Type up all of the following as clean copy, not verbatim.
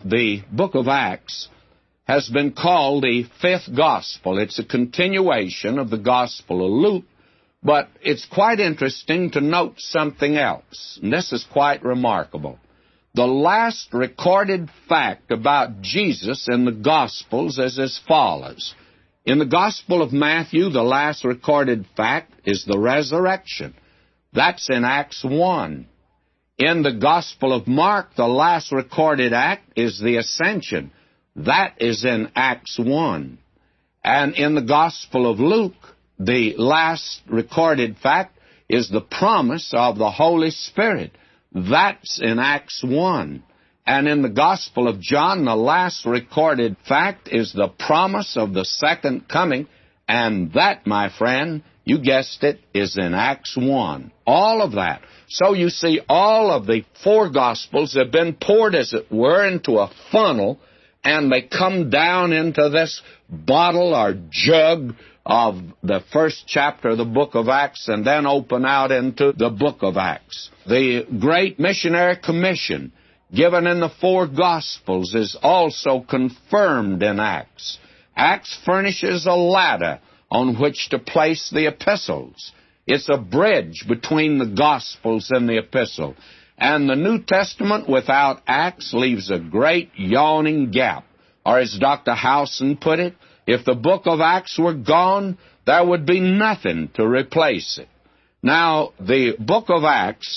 The book of Acts has been called the fifth gospel. It's a continuation of the Gospel of Luke, but it's quite interesting to note something else, and this is quite remarkable. The last recorded fact about Jesus in the Gospels is as follows. In the Gospel of Matthew, the last recorded fact is the resurrection. That's in Acts 1. In the Gospel of Mark, the last recorded act is the ascension. That is in Acts 1. And in the Gospel of Luke, the last recorded fact is the promise of the Holy Spirit. That's in Acts 1. And in the Gospel of John, the last recorded fact is the promise of the second coming. And that, my friend, you guessed it, is in Acts 1. All of that. So you see, all of the four Gospels have been poured, as it were, into a funnel, and they come down into this bottle or jug of the first chapter of the book of Acts and then open out into the book of Acts. The great missionary commission given in the four Gospels is also confirmed in Acts. Acts furnishes a ladder on which to place the epistles. It's a bridge between the Gospels and the epistle. And the New Testament without Acts leaves a great yawning gap. Or as Dr. Howson put it, if the book of Acts were gone, there would be nothing to replace it. Now, the book of Acts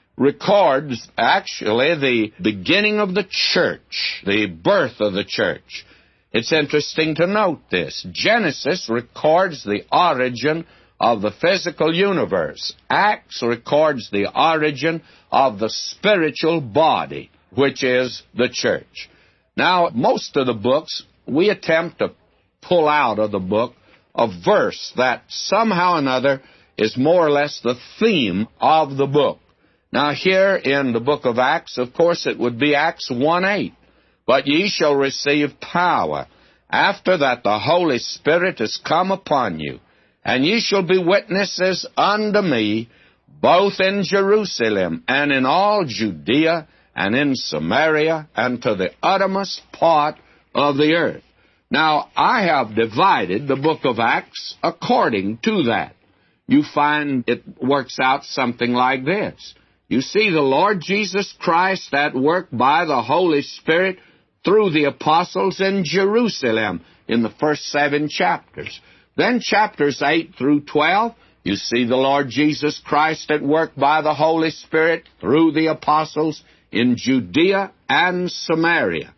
records actually the beginning of the church, the birth of the church. It's interesting to note this. Genesis records the origin of the physical universe. Acts records the origin of the spiritual body, which is the church. Now, most of the books, we attempt to pull out of the book a verse that somehow or another is more or less the theme of the book. Now, here in the book of Acts, of course, it would be Acts 1:8. But ye shall receive power. After that the Holy Spirit is come upon you, and ye shall be witnesses unto me, both in Jerusalem and in all Judea and in Samaria and to the uttermost part of the earth. Now, I have divided the book of Acts according to that. You find it works out something like this. You see the Lord Jesus Christ at work by the Holy Spirit through the apostles in Jerusalem in the first 7 chapters. Then chapters 8 through 12, you see the Lord Jesus Christ at work by the Holy Spirit through the apostles in Judea and Samaria.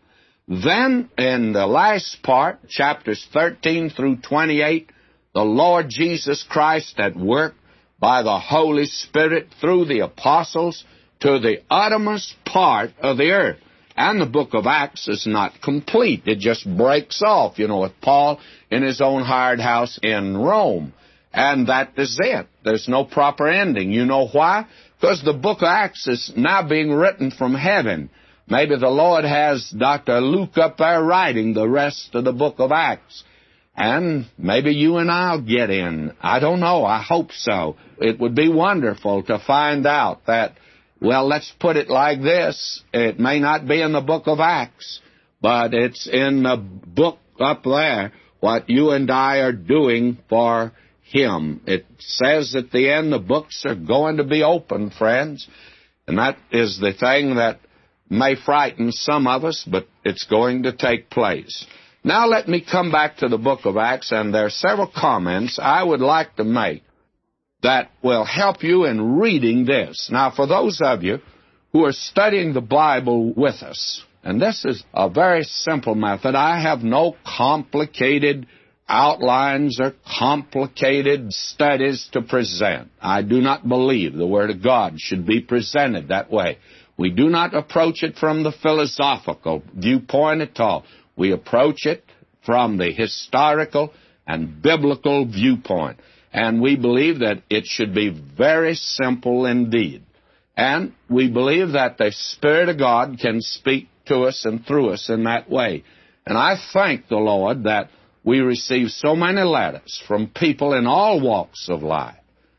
Then in the last part, chapters 13 through 28, the Lord Jesus Christ at work by the Holy Spirit through the apostles to the uttermost part of the earth. And the book of Acts is not complete. It just breaks off, with Paul in his own hired house in Rome. And that is it. There's no proper ending. You know why? Because the book of Acts is now being written from heaven. Maybe the Lord has Dr. Luke up there writing the rest of the book of Acts. And maybe you and I'll get in. I don't know. I hope so. It would be wonderful to find out that, well, let's put it like this. It may not be in the book of Acts, but it's in the book up there, what you and I are doing for Him. It says at the end the books are going to be open, friends. And that is the thing that may frighten some of us, but it's going to take place. Now let me come back to the book of Acts, and there are several comments I would like to make that will help you in reading this. Now, for those of you who are studying the Bible with us, and this is a very simple method. I have no complicated outlines or complicated studies to present. I do not believe the Word of God should be presented that way. We do not approach it from the philosophical viewpoint at all. We approach it from the historical and biblical viewpoint. And we believe that it should be very simple indeed. And we believe that the Spirit of God can speak to us and through us in that way. And I thank the Lord that we receive so many letters from people in all walks of life.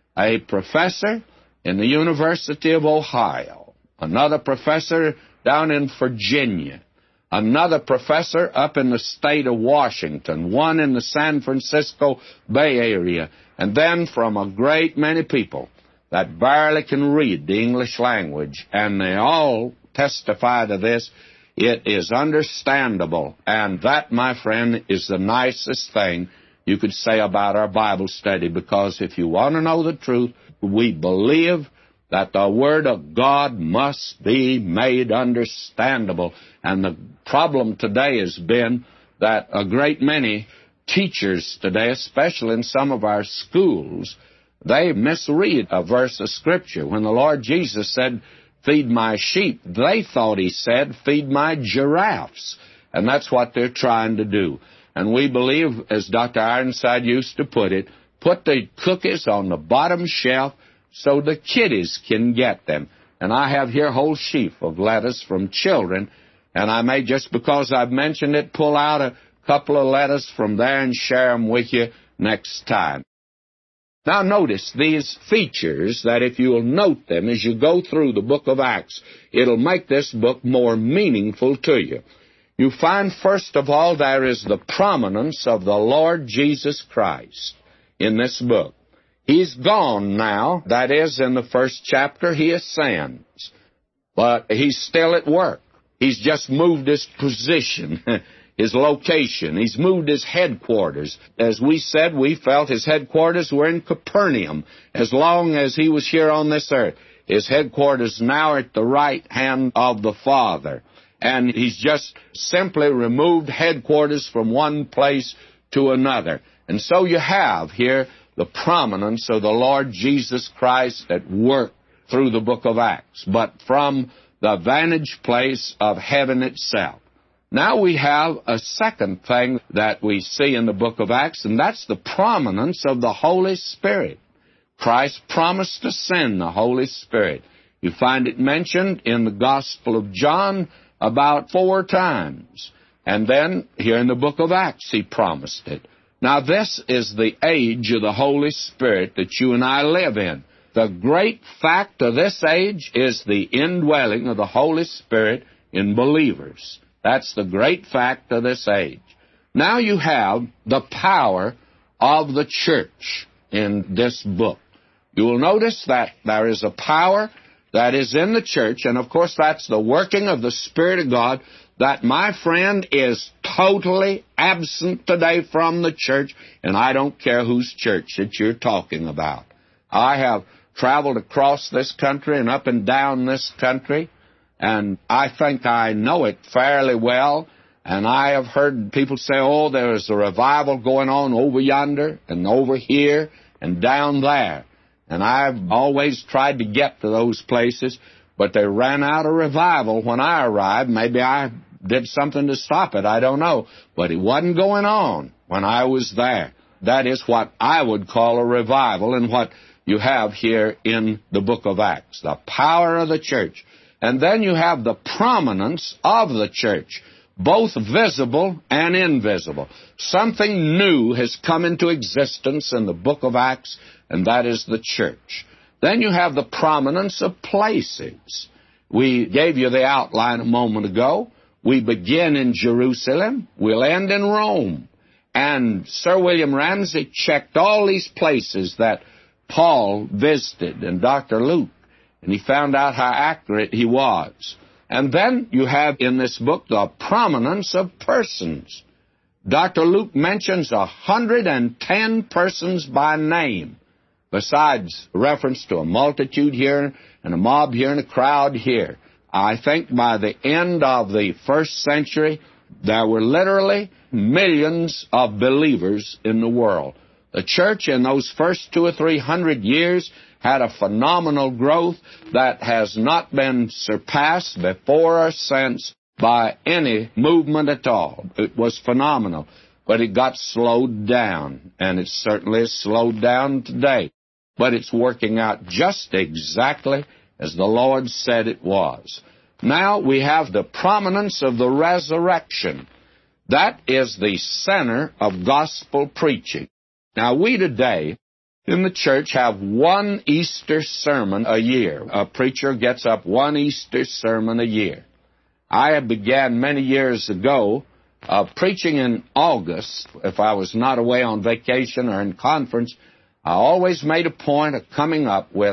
A professor in the University of Ohio, another professor down in Virginia, another professor up in the state of Washington, one in the San Francisco Bay Area, and then from a great many people that barely can read the English language, and they all testify to this. It is understandable, and that, my friend, is the nicest thing you could say about our Bible study, because if you want to know the truth, we believe that the Word of God must be made understandable. And the problem today has been that a great many teachers today, especially in some of our schools, they misread a verse of Scripture. When the Lord Jesus said, "Feed my sheep," they thought He said, "Feed my giraffes." And that's what they're trying to do. And we believe, as Dr. Ironside used to put it, put the cookies on the bottom shelf so the kiddies can get them. And I have here a whole sheaf of letters from children, and I may, just because I've mentioned it, pull out a couple of letters from there and share them with you next time. Now notice these features that if you will note them as you go through the book of Acts, it'll make this book more meaningful to you. You find, first of all, there is the prominence of the Lord Jesus Christ in this book. He's gone now. That is, in the first chapter, He ascends. But He's still at work. He's just moved His position, His location. He's moved His headquarters. As we said, we felt His headquarters were in Capernaum as long as He was here on this earth. His headquarters now are at the right hand of the Father. And He's just simply removed headquarters from one place to another. And so you have here the prominence of the Lord Jesus Christ at work through the book of Acts, but from the vantage place of heaven itself. Now we have a second thing that we see in the book of Acts, and that's the prominence of the Holy Spirit. Christ promised to send the Holy Spirit. You find it mentioned in the Gospel of John about 4 times. And then here in the book of Acts, He promised it. Now, this is the age of the Holy Spirit that you and I live in. The great fact of this age is the indwelling of the Holy Spirit in believers. That's the great fact of this age. Now you have the power of the church in this book. You will notice that there is a power that is in the church, and of course that's the working of the Spirit of God that, my friend, is totally absent today from the church, and I don't care whose church that you're talking about. I have traveled across this country and up and down this country, and I think I know it fairly well, and I have heard people say, "Oh, there's a revival going on over yonder and over here and down there." And I've always tried to get to those places, but they ran out of revival when I arrived. Maybe I did something to stop it, I don't know. But it wasn't going on when I was there. That is what I would call a revival, and what you have here in the book of Acts, the power of the church. And then you have the prominence of the church, both visible and invisible. Something new has come into existence in the book of Acts, and that is the church. Then you have the prominence of places. We gave you the outline a moment ago. We begin in Jerusalem. We'll end in Rome. And Sir William Ramsay checked all these places that Paul visited, and Dr. Luke, and he found out how accurate he was. And then you have in this book the prominence of persons. Dr. Luke mentions 110 persons by name, besides reference to a multitude here and a mob here and a crowd here. I think by the end of the first century, there were literally millions of believers in the world. The church in those first 200 or 300 years had a phenomenal growth that has not been surpassed before or since by any movement at all. It was phenomenal, but it got slowed down, and it certainly is slowed down today. But it's working out just exactly as the Lord said it was. Now we have the prominence of the resurrection. That is the center of gospel preaching. Now we today in the church have one Easter sermon a year. A preacher gets up one Easter sermon a year. I began many years ago preaching in August. If I was not away on vacation or in conference, I always made a point of coming up with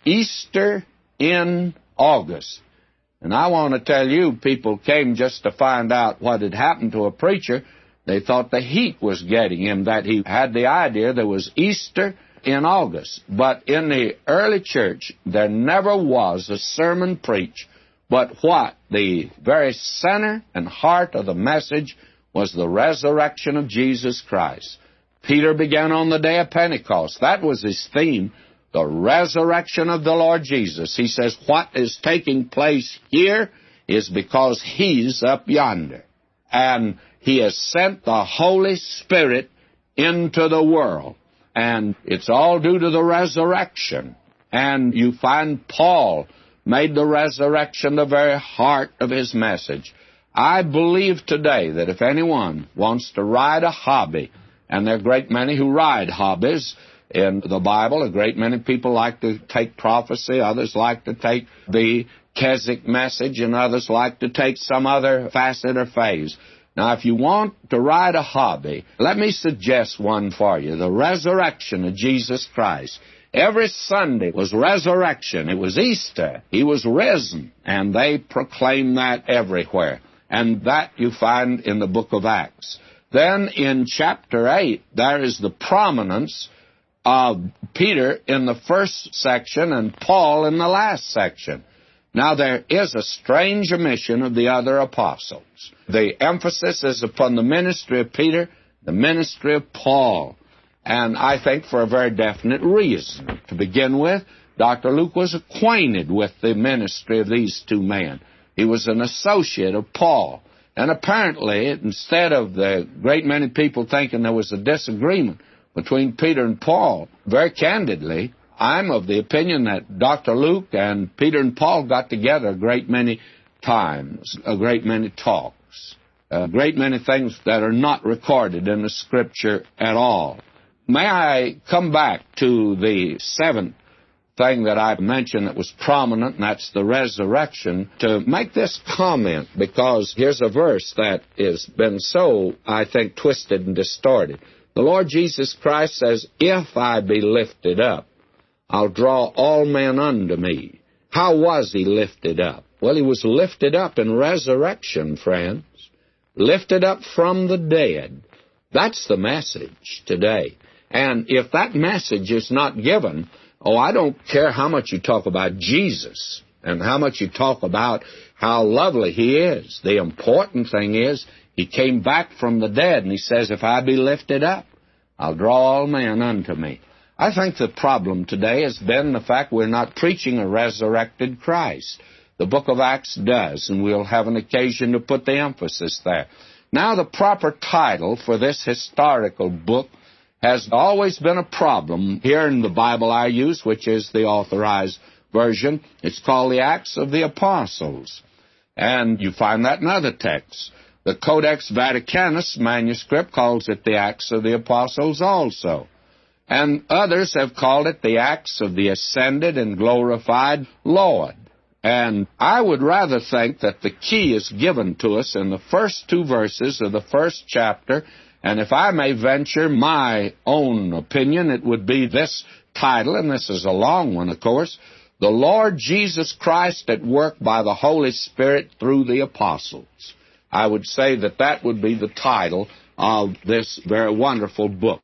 Easter in August. And I want to tell you, people came just to find out what had happened to a preacher. They thought the heat was getting him, that he had the idea there was Easter in August. But in the early church, there never was a sermon preached, but what the very center and heart of the message was the resurrection of Jesus Christ. Peter began on the day of Pentecost. That was his theme, the resurrection of the Lord Jesus. He says what is taking place here is because He's up yonder. And He has sent the Holy Spirit into the world. And it's all due to the resurrection. And you find Paul made the resurrection the very heart of his message. I believe today that if anyone wants to ride a hobby, and there are a great many who ride hobbies in the Bible, a great many people like to take prophecy, others like to take the Keswick message, and others like to take some other facet or phase. Now, if you want to ride a hobby, let me suggest one for you, the resurrection of Jesus Christ. Every Sunday was resurrection. It was Easter. He was risen, and they proclaim that everywhere. And that you find in the book of Acts. Then in chapter 8, there is the prominence of Peter in the first section and Paul in the last section. Now, there is a strange omission of the other apostles. The emphasis is upon the ministry of Peter, the ministry of Paul, and I think for a very definite reason. To begin with, Dr. Luke was acquainted with the ministry of these two men. He was an associate of Paul. And apparently, instead of the great many people thinking there was a disagreement between Peter and Paul, very candidly, I'm of the opinion that Dr. Luke and Peter and Paul got together a great many times, a great many talks, a great many things that are not recorded in the Scripture at all. May I come back to the seventh thing that I mentioned that was prominent, and that's the resurrection, to make this comment, because here's a verse that has been so, I think, twisted and distorted. The Lord Jesus Christ says, "If I be lifted up, I'll draw all men unto me." How was He lifted up? Well, He was lifted up in resurrection, friends. Lifted up from the dead. That's the message today. And if that message is not given, I don't care how much you talk about Jesus and how much you talk about how lovely He is. The important thing is He came back from the dead, and He says, "If I be lifted up, I'll draw all men unto me." I think the problem today has been the fact we're not preaching a resurrected Christ. The book of Acts does, and we'll have an occasion to put the emphasis there. Now, the proper title for this historical book has always been a problem here in the Bible I use, which is the Authorized Version. It's called the Acts of the Apostles. And you find that in other texts. The Codex Vaticanus manuscript calls it the Acts of the Apostles also. And others have called it the Acts of the Ascended and Glorified Lord. And I would rather think that the key is given to us in the first two verses of the first chapter. And if I may venture my own opinion, it would be this title, and this is a long one, of course, "The Lord Jesus Christ at Work by the Holy Spirit through the Apostles." I would say that that would be the title of this very wonderful book.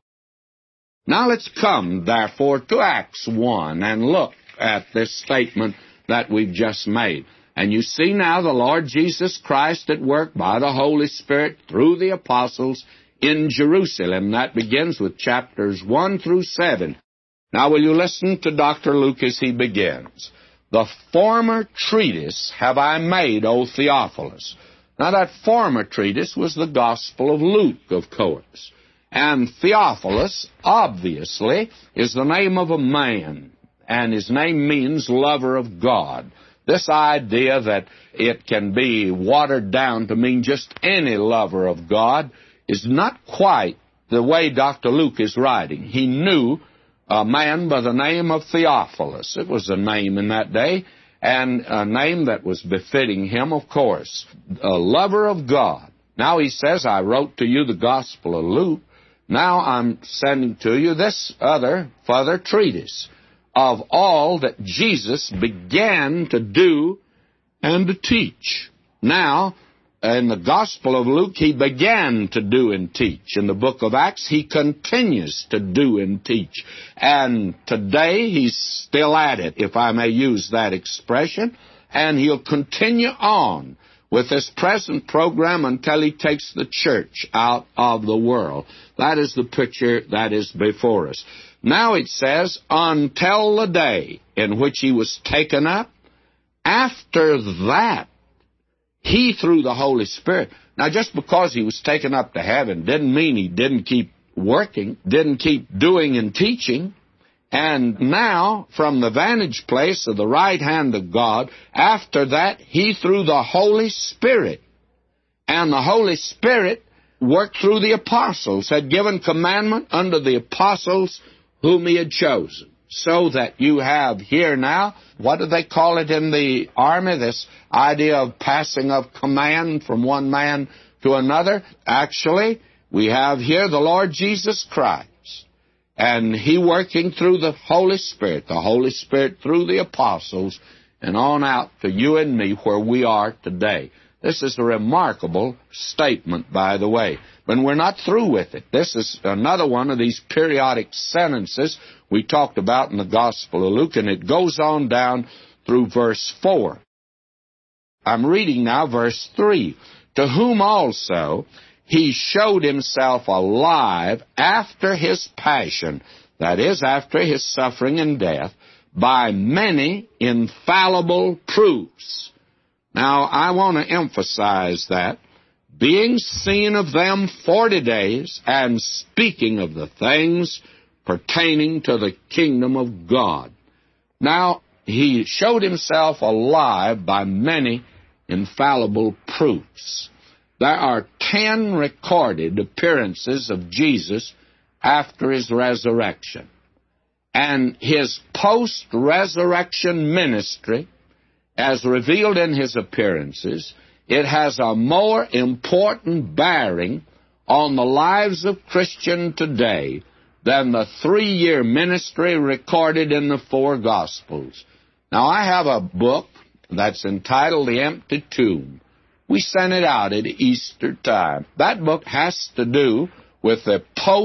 Now let's come, therefore, to Acts 1 and look at this statement that we've just made. "And you see now the Lord Jesus Christ at work by the Holy Spirit through the apostles in Jerusalem." That begins with chapters 1 through 7. Now will you listen to Dr. Luke as he begins. "The former treatise have I made, O Theophilus." Now that former treatise was the Gospel of Luke, of course. And Theophilus, obviously, is the name of a man, and his name means lover of God. This idea that it can be watered down to mean just any lover of God is not quite the way Dr. Luke is writing. He knew a man by the name of Theophilus. It was a name in that day, and a name that was befitting him, of course, a lover of God. Now he says, I wrote to you the Gospel of Luke. Now I'm sending to you this other further treatise of all that Jesus began to do and to teach. Now, in the Gospel of Luke, he began to do and teach. In the book of Acts, he continues to do and teach. And today, he's still at it, if I may use that expression. And he'll continue on with this present program until he takes the church out of the world. That is the picture that is before us. Now it says, until the day in which he was taken up, after that, he, through the Holy Spirit. Now, just because he was taken up to heaven didn't mean he didn't keep working, didn't keep doing and teaching. And now, from the vantage place of the right hand of God, after that, he, through the Holy Spirit, and the Holy Spirit worked through the apostles, had given commandment unto the apostles whom he had chosen. So that you have here now, what do they call it in the army, this idea of passing of command from one man to another? Actually, we have here the Lord Jesus Christ, and he working through the Holy Spirit through the apostles, and on out to you and me where we are today. This is a remarkable statement, by the way. But we're not through with it. This is another one of these periodic sentences we talked about in the Gospel of Luke, and it goes on down through verse 4. I'm reading now verse 3. To whom also he showed himself alive after his passion, that is, after his suffering and death, by many infallible proofs. Now, I want to emphasize that. Being seen of them 40 days, and speaking of the things pertaining to the kingdom of God. Now, he showed himself alive by many infallible proofs. There are 10 recorded appearances of Jesus after his resurrection. And his post-resurrection ministry, as revealed in his appearances, it has a more important bearing on the lives of Christians today than the 3-year ministry recorded in the 4 Gospels. Now, I have a book that's entitled The Empty Tomb. We sent it out at Easter time. That book has to do with the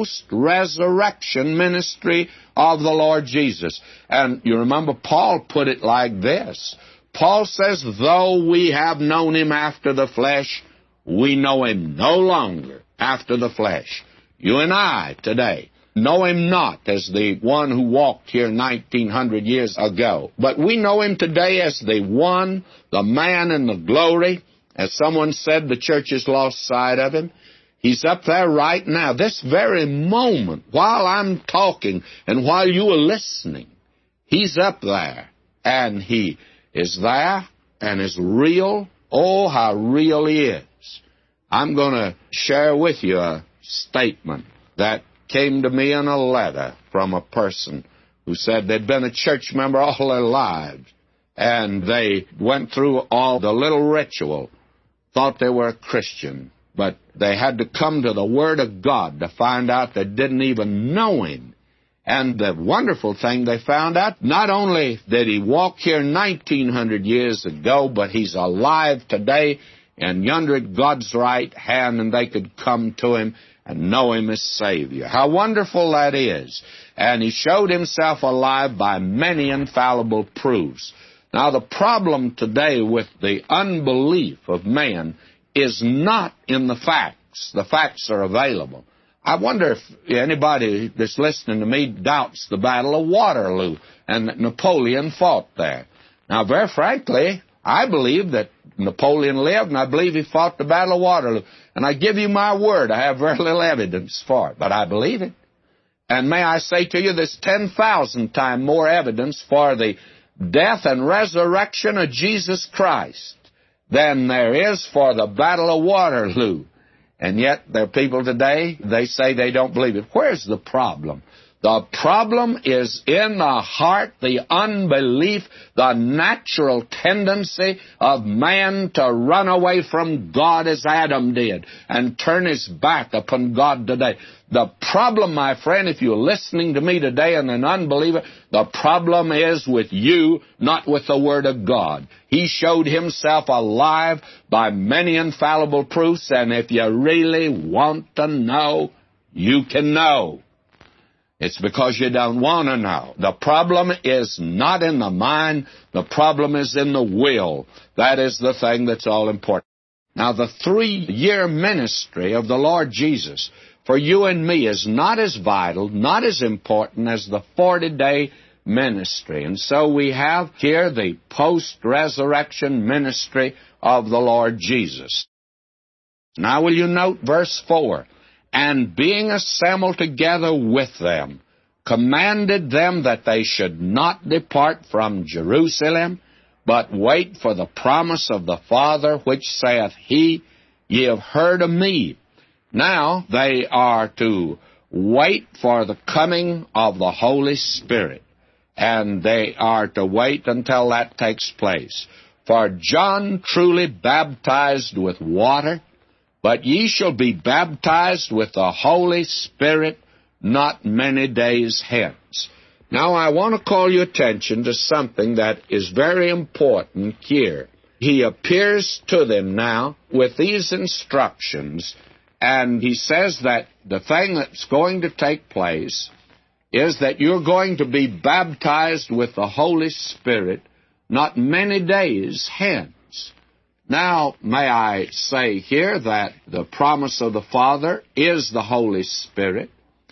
post-resurrection ministry of the Lord Jesus. And you remember Paul put it like this. Paul says, though we have known him after the flesh, we know him no longer after the flesh. You and I today know him not as the one who walked here 1900 years ago, but we know him today as the one, the man in the glory. As someone said, the church has lost sight of him. He's up there right now, this very moment, while I'm talking and while you are listening. He's up there, and he is there and is real. Oh, how real he is. I'm going to share with you a statement that came to me in a letter from a person who said they'd been a church member all their lives, and they went through all the little ritual, thought they were a Christian, but they had to come to the Word of God to find out they didn't even know him. And the wonderful thing they found out, not only did he walk here 1900 years ago, but he's alive today and yonder at God's right hand, and they could come to him and know him as Savior. How wonderful that is. And he showed himself alive by many infallible proofs. Now, the problem today with the unbelief of man is not in the facts. The facts are available. I wonder if anybody that's listening to me doubts the Battle of Waterloo and that Napoleon fought there. Now, very frankly, I believe that Napoleon lived, and I believe he fought the Battle of Waterloo. And I give you my word, I have very little evidence for it, but I believe it. And may I say to you, there's 10,000 times more evidence for the death and resurrection of Jesus Christ than there is for the Battle of Waterloo. And yet, there are people today, they say they don't believe it. Where's the problem? The The problem is in the heart, the unbelief, the natural tendency of man to run away from God as Adam did and turn his back upon God today. The problem, my friend, if you're listening to me today and an unbeliever, the problem is with you, not with the Word of God. He showed himself alive by many infallible proofs, and if you really want to know, you can know. It's because you don't want to know. The problem is not in the mind. The problem is in the will. That is the thing that's all important. Now, the 3-year ministry of the Lord Jesus for you and me is not as vital, not as important as the 40-day ministry. And so we have here the post-resurrection ministry of the Lord Jesus. Now, will you note verse 4? And being assembled together with them, commanded them that they should not depart from Jerusalem, but wait for the promise of the Father, which saith he, Ye have heard of me. Now they are to wait for the coming of the Holy Spirit, and they are to wait until that takes place. For John truly baptized with water, but ye shall be baptized with the Holy Spirit not many days hence. Now, I want to call your attention to something that is very important here. He appears to them now with these instructions, and he says that the thing that's going to take place is that you're going to be baptized with the Holy Spirit not many days hence. Now, may I say here that the promise of the Father is the Holy Spirit,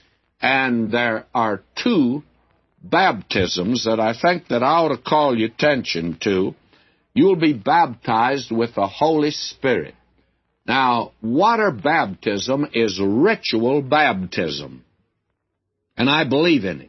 and there are 2 baptisms that I think that I ought to call your attention to. You'll be baptized with the Holy Spirit. Now, water baptism is ritual baptism, and I believe in it.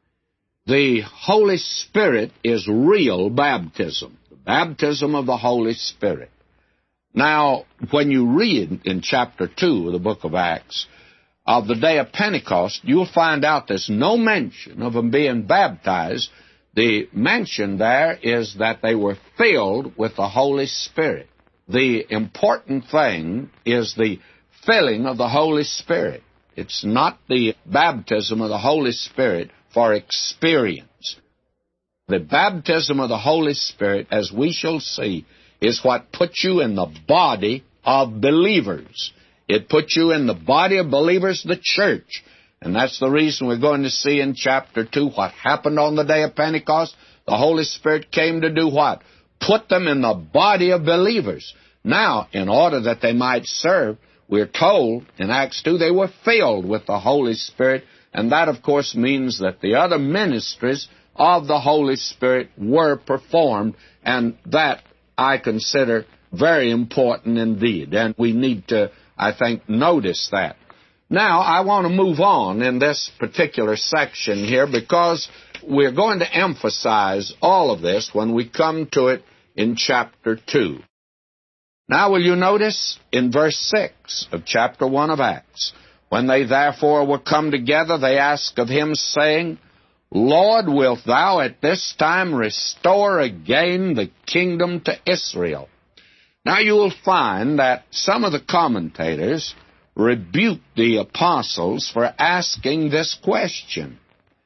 The Holy Spirit is real baptism, the baptism of the Holy Spirit. Now, when you read in chapter 2 of the book of Acts of the day of Pentecost, you'll find out there's no mention of them being baptized. The mention there is that they were filled with the Holy Spirit. The important thing is the filling of the Holy Spirit. It's not the baptism of the Holy Spirit for experience. The baptism of the Holy Spirit, as we shall see, is what puts you in the body of believers. It puts you in the body of believers, the church. And that's the reason we're going to see in chapter 2 what happened on the day of Pentecost. The Holy Spirit came to do what? Put them in the body of believers. Now, in order that they might serve, we're told in Acts 2 they were filled with the Holy Spirit, and that, of course, means that the other ministries of the Holy Spirit were performed, and that I consider very important indeed, and we need to, I think, notice that. Now, I want to move on in this particular section here because we're going to emphasize all of this when we come to it in chapter 2. Now, will you notice in verse 6 of chapter 1 of Acts, when they therefore were come together, they asked of him, saying, Lord, wilt thou at this time restore again the kingdom to Israel? Now, you will find that some of the commentators rebuke the apostles for asking this question,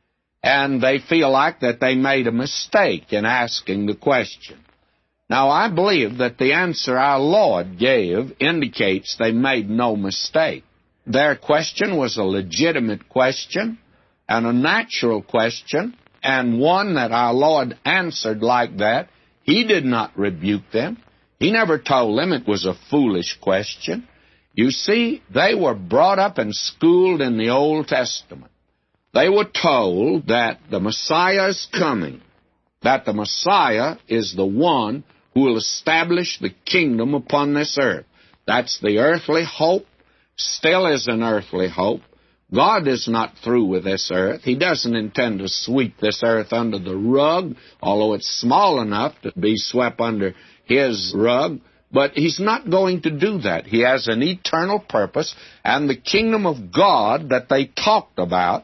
and they feel like that they made a mistake in asking the question. Now, I believe that the answer our Lord gave indicates they made no mistake. Their question was a legitimate question and a natural question, and one that our Lord answered like that. He did not rebuke them. He never told them it was a foolish question. You see, they were brought up and schooled in the Old Testament. They were told that the Messiah is coming, that the Messiah is the one who will establish the kingdom upon this earth. That's the earthly hope, still is an earthly hope. God is not through with this earth. He doesn't intend to sweep this earth under the rug, although it's small enough to be swept under His rug. But He's not going to do that. He has an eternal purpose, and the kingdom of God that they talked about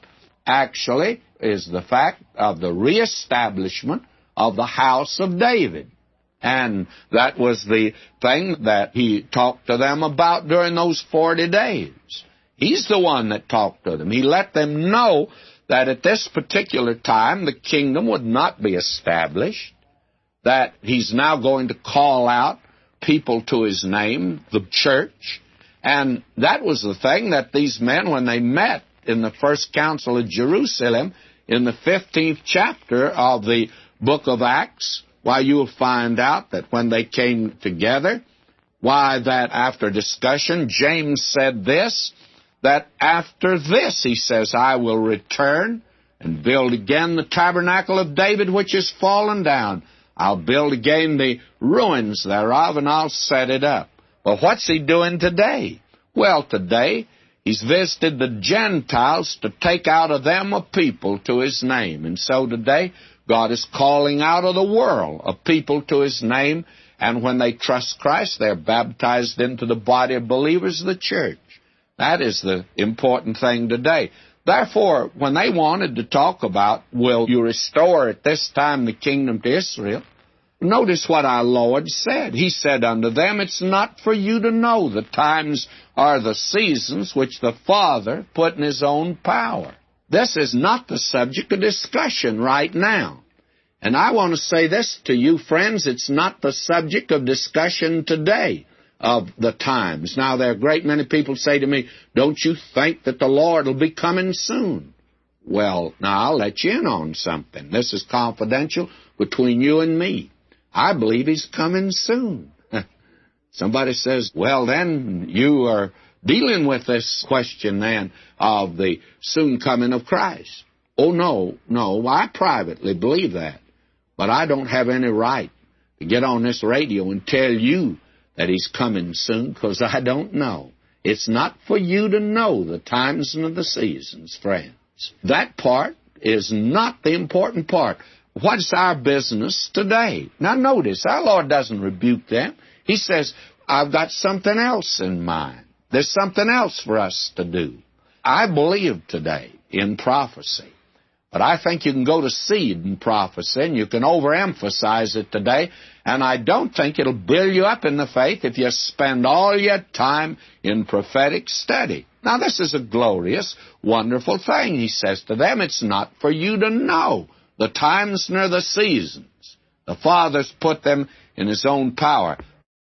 actually is the fact of the reestablishment of the house of David. And that was the thing that he talked to them about during those 40 days. He's the one that talked to them. He let them know that at this particular time the kingdom would not be established, that he's now going to call out people to his name, the church. And that was the thing that these men, when they met in the first council of Jerusalem, in the 15th chapter of the book of Acts, why, you'll find out that when they came together, why, that after discussion, James said this, that after this, he says, I will return and build again the tabernacle of David, which is fallen down. I'll build again the ruins thereof, and I'll set it up. Well, what's he doing today? Well, today, he's visited the Gentiles to take out of them a people to his name. And so today, God is calling out of the world a people to his name, and when they trust Christ, they're baptized into the body of believers of the church. That is the important thing today. Therefore, when they wanted to talk about, will you restore at this time the kingdom to Israel, notice what our Lord said. He said unto them, it's not for you to know the times or the seasons which the Father put in his own power. This is not the subject of discussion right now. And I want to say this to you, friends, it's not the subject of discussion today of the times. Now, there are a great many people say to me, don't you think that the Lord will be coming soon? Well, now, I'll let you in on something. This is confidential between you and me. I believe he's coming soon. Somebody says, well, then you are dealing with this question, then, of the soon coming of Christ. Oh, no, I privately believe that. But I don't have any right to get on this radio and tell you that he's coming soon, because I don't know. It's not for you to know the times and the seasons, friends. That part is not the important part. What's our business today? Now notice, our Lord doesn't rebuke them. He says, I've got something else in mind. There's something else for us to do. I believe today in prophecy. But I think you can go to seed in prophecy, and you can overemphasize it today, and I don't think it'll build you up in the faith if you spend all your time in prophetic study. Now, this is a glorious, wonderful thing. He says to them, it's not for you to know the times nor the seasons. The Father's put them in his own power.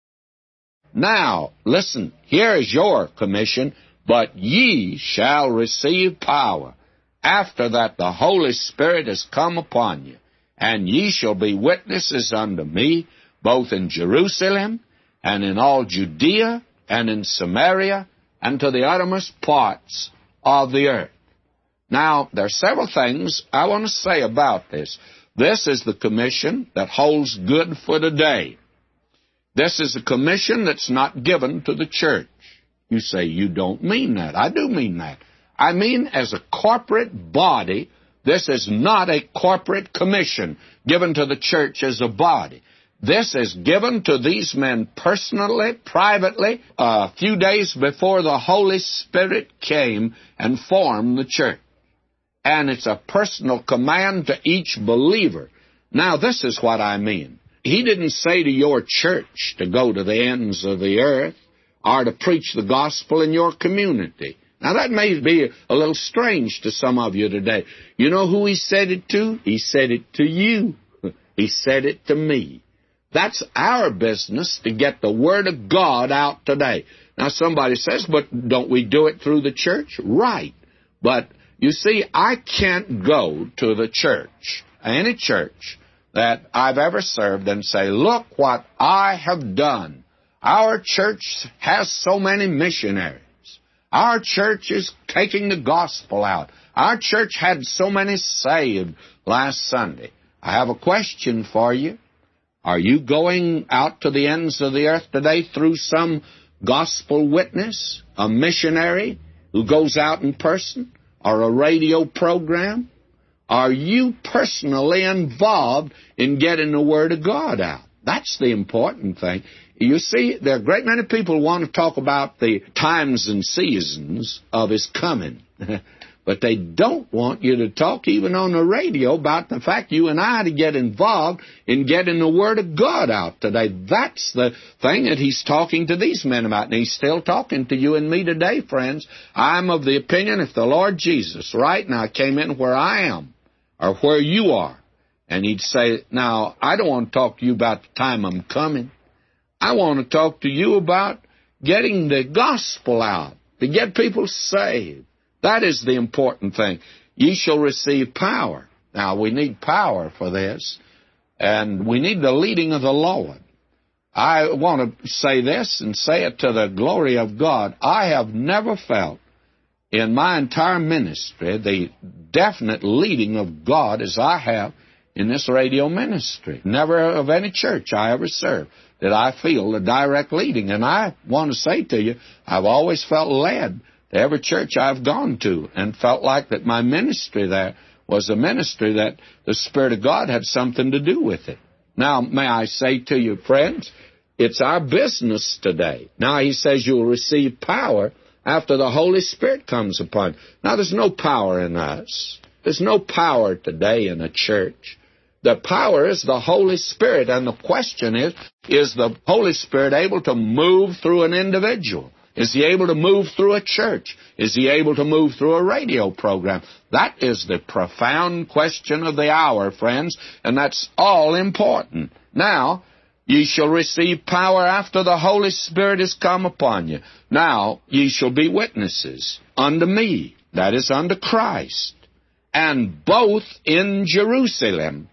Now, listen, here is your commission, but ye shall receive power. After that the Holy Spirit is come upon you, and ye shall be witnesses unto me, both in Jerusalem, and in all Judea, and in Samaria, and to the uttermost parts of the earth. Now, there are several things I want to say about this. This is the commission that holds good for today. This is a commission that's not given to the church. You say, you don't mean that. I do mean that. I mean, as a corporate body, this is not a corporate commission given to the church as a body. This is given to these men personally, privately, a few days before the Holy Spirit came and formed the church. And it's a personal command to each believer. Now, this is what I mean. He didn't say to your church to go to the ends of the earth or to preach the gospel in your community. Now, that may be a little strange to some of you today. You know who he said it to? He said it to you. He said it to me. That's our business, to get the Word of God out today. Now, somebody says, but don't we do it through the church? Right. But, you see, I can't go to the church, any church that I've ever served, and say, look what I have done. Our church has so many missionaries. Our church is taking the gospel out. Our church had so many saved last Sunday. I have a question for you. Are you going out to the ends of the earth today through some gospel witness, a missionary who goes out in person, or a radio program? Are you personally involved in getting the Word of God out? That's the important thing. You see, there are a great many people who want to talk about the times and seasons of his coming. But they don't want you to talk, even on the radio, about the fact you and I to get involved in getting the Word of God out today. That's the thing that he's talking to these men about, and he's still talking to you and me today, friends. I'm of the opinion if the Lord Jesus right now came in where I am, or where you are, and he'd say, now, I don't want to talk to you about the time I'm coming. I want to talk to you about getting the gospel out, to get people saved. That is the important thing. Ye shall receive power. Now, we need power for this, and we need the leading of the Lord. I want to say this and say it to the glory of God. I have never felt in my entire ministry the definite leading of God as I have in this radio ministry. Never of any church I ever served did I feel the direct leading. And I want to say to you, I've always felt led to every church I've gone to, and felt like that my ministry there was a ministry that the Spirit of God had something to do with it. Now, may I say to you, friends, it's our business today. Now, he says you'll receive power after the Holy Spirit comes upon you. Now, there's no power in us. There's no power today in a church. The power is the Holy Spirit, and the question is the Holy Spirit able to move through an individual? Is he able to move through a church? Is he able to move through a radio program? That is the profound question of the hour, friends, and that's all important. Now, ye shall receive power after the Holy Spirit is come upon you. Now, ye shall be witnesses unto me, that is, unto Christ, and both in Jerusalem,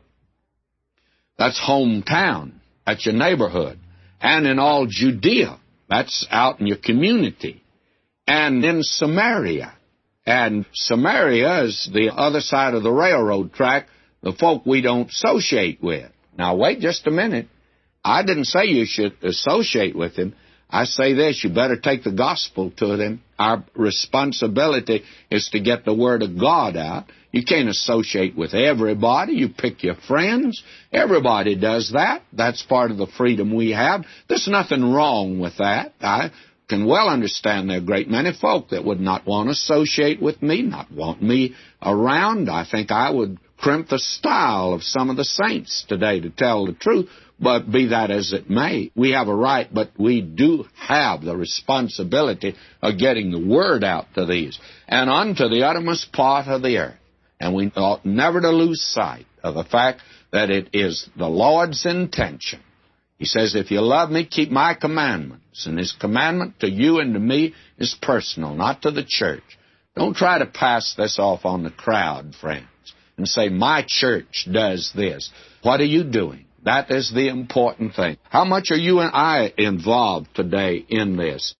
that's hometown, that's your neighborhood, and in all Judea, that's out in your community, and in Samaria. And Samaria is the other side of the railroad track, the folk we don't associate with. Now, wait just a minute. I didn't say you should associate with them. I say this, you better take the gospel to them. Our responsibility is to get the Word of God out. You can't associate with everybody. You pick your friends. Everybody does that. That's part of the freedom we have. There's nothing wrong with that. I can well understand there are a great many folk that would not want to associate with me, not want me around. I think I would crimp the style of some of the saints today, to tell the truth. But be that as it may, we have a right, but we do have the responsibility of getting the Word out to these, and unto the uttermost part of the earth. And we ought never to lose sight of the fact that it is the Lord's intention. He says, if you love me, keep my commandments. And his commandment to you and to me is personal, not to the church. Don't try to pass this off on the crowd, friends, and say, my church does this. What are you doing? That is the important thing. How much are you and I involved today in this?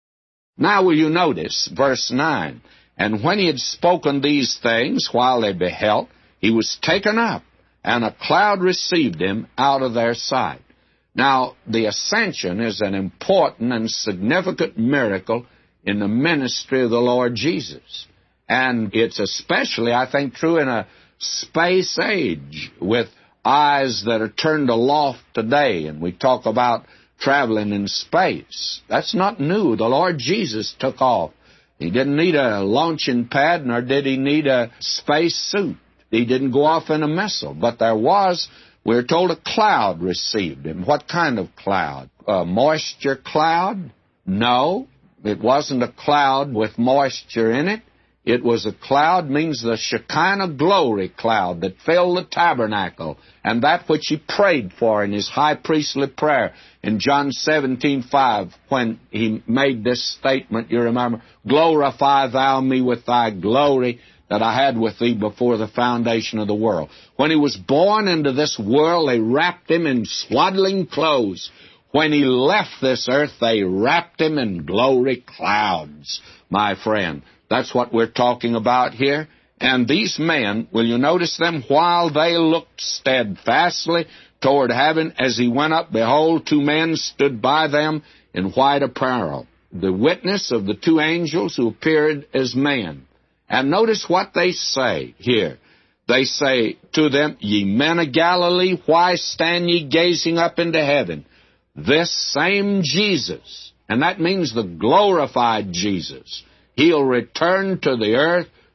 Now will you notice verse 9, and when he had spoken these things while they beheld, he was taken up, and a cloud received him out of their sight. Now, the ascension is an important and significant miracle in the ministry of the Lord Jesus. And it's especially, I think, true in a space age with eyes that are turned aloft today, and we talk about traveling in space. That's not new. The Lord Jesus took off. He didn't need a launching pad, nor did he need a space suit. He didn't go off in a missile. But there was, we're told, a cloud received him. What kind of cloud? A moisture cloud? No, it wasn't a cloud with moisture in it. It was a cloud, means the Shekinah glory cloud that filled the tabernacle, and that which he prayed for in his high priestly prayer in John 17:5, when he made this statement, you remember, glorify thou me with thy glory that I had with thee before the foundation of the world. When he was born into this world, they wrapped him in swaddling clothes. When he left this earth, they wrapped him in glory clouds, my friend. That's what we're talking about here. And these men, will you notice them? While they looked steadfastly toward heaven as he went up, behold, two men stood by them in white apparel, the witness of the two angels who appeared as men. And notice what they say here. They say to them, ye men of Galilee, why stand ye gazing up into heaven? This same Jesus, and that means the glorified Jesus, he'll return to the earth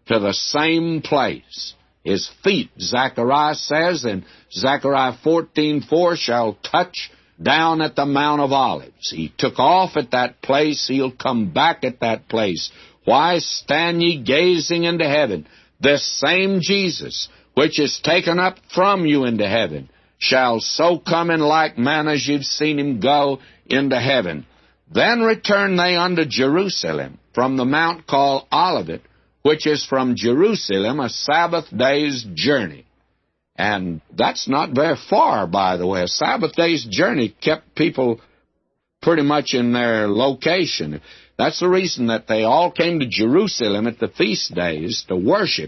to the same place. His feet, Zechariah says in Zechariah 14:4, shall touch down at the Mount of Olives. He took off at that place. He'll come back at that place. Why stand ye gazing into heaven? This same Jesus, which is taken up from you into heaven, shall so come in like manner as you've seen him go into heaven. Then return they unto Jerusalem from the mount called Olivet, which is from Jerusalem a Sabbath day's journey. And that's not very far, by the way. A Sabbath day's journey kept people pretty much in their location. That's the reason that they all came to Jerusalem at the feast days to worship.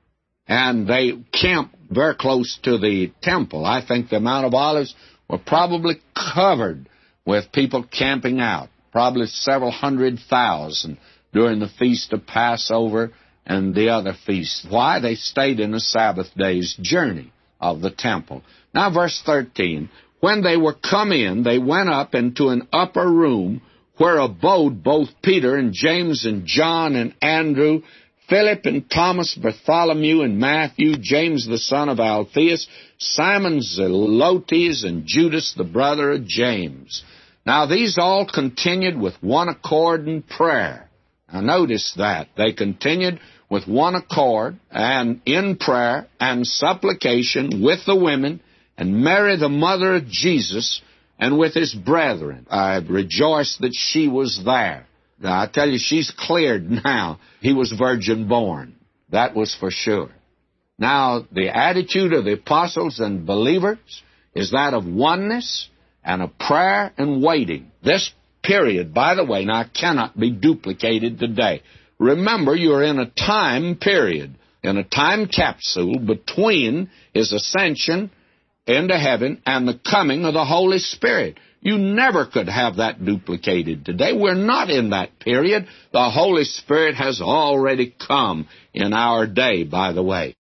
And they camped very close to the temple. I think the Mount of Olives were probably covered with people camping out, probably several 100,000 during the Feast of Passover and the other feasts. Why? They stayed in a Sabbath day's journey of the temple. Now, verse 13, when they were come in, they went up into an upper room where abode both Peter and James and John and Andrew, Philip and Thomas, Bartholomew and Matthew, James the son of Alphaeus, Simon Zelotes, and Judas the brother of James. Now these all continued with one accord in prayer. Now notice that. They continued with one accord and in prayer and supplication with the women and Mary the mother of Jesus and with his brethren. I rejoice that she was there. Now, I tell you, she's cleared now. He was virgin born. That was for sure. Now, the attitude of the apostles and believers is that of oneness and of prayer and waiting. This period, by the way, now cannot be duplicated today. Remember, you're in a time period, in a time capsule between his ascension into heaven and the coming of the Holy Spirit. You never could have that duplicated today. We're not in that period. The Holy Spirit has already come in our day, by the way.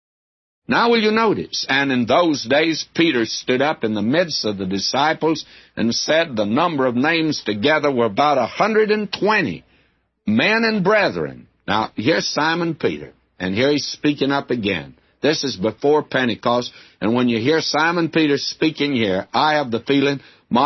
Now will you notice, and in those days Peter stood up in the midst of the disciples and said the number of names together were about 120, men and brethren. Now here's Simon Peter, and here he's speaking up again. This is before Pentecost, and when you hear Simon Peter speaking here, I have the feeling,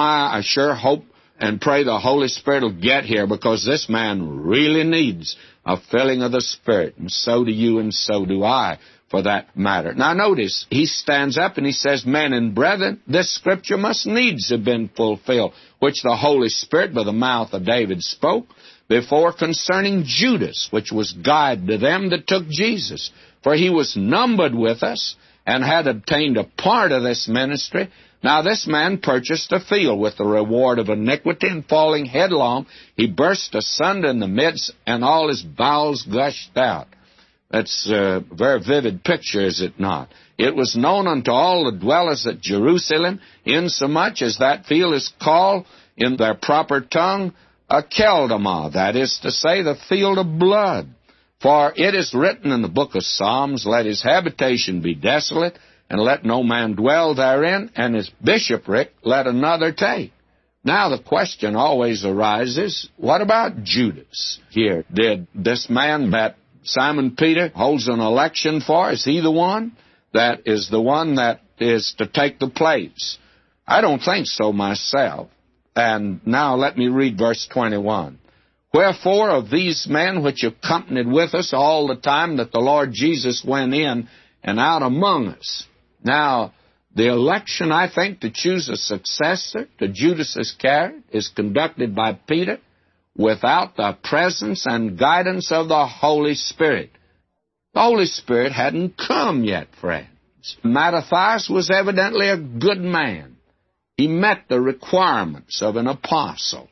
I sure hope and pray the Holy Spirit will get here, because this man really needs a filling of the Spirit, and so do you and so do I, for that matter. Now notice, he stands up and he says, men and brethren, this scripture must needs have been fulfilled, which the Holy Spirit by the mouth of David spoke before concerning Judas, which was guide to them that took Jesus. For he was numbered with us and had obtained a part of this ministry. Now this man purchased a field with the reward of iniquity, and falling headlong, he burst asunder in the midst, and all his bowels gushed out. That's a very vivid picture, is it not? It was known unto all the dwellers at Jerusalem, insomuch as that field is called in their proper tongue Akeldama, that is to say, the field of blood. For it is written in the book of Psalms, let his habitation be desolate, and let no man dwell therein, and his bishopric let another take. Now the question always arises, what about Judas here? Did this man that Simon Peter holds an election for, is he the one that is the one that is to take the place? I don't think so myself. And now let me read verse 21. Wherefore of these men which accompanied with us all the time that the Lord Jesus went in and out among us. Now, the election, I think, to choose a successor to Judas Iscariot is conducted by Peter without the presence and guidance of the Holy Spirit. The Holy Spirit hadn't come yet, friends. Mattathias was evidently a good man. He met the requirements of an apostle.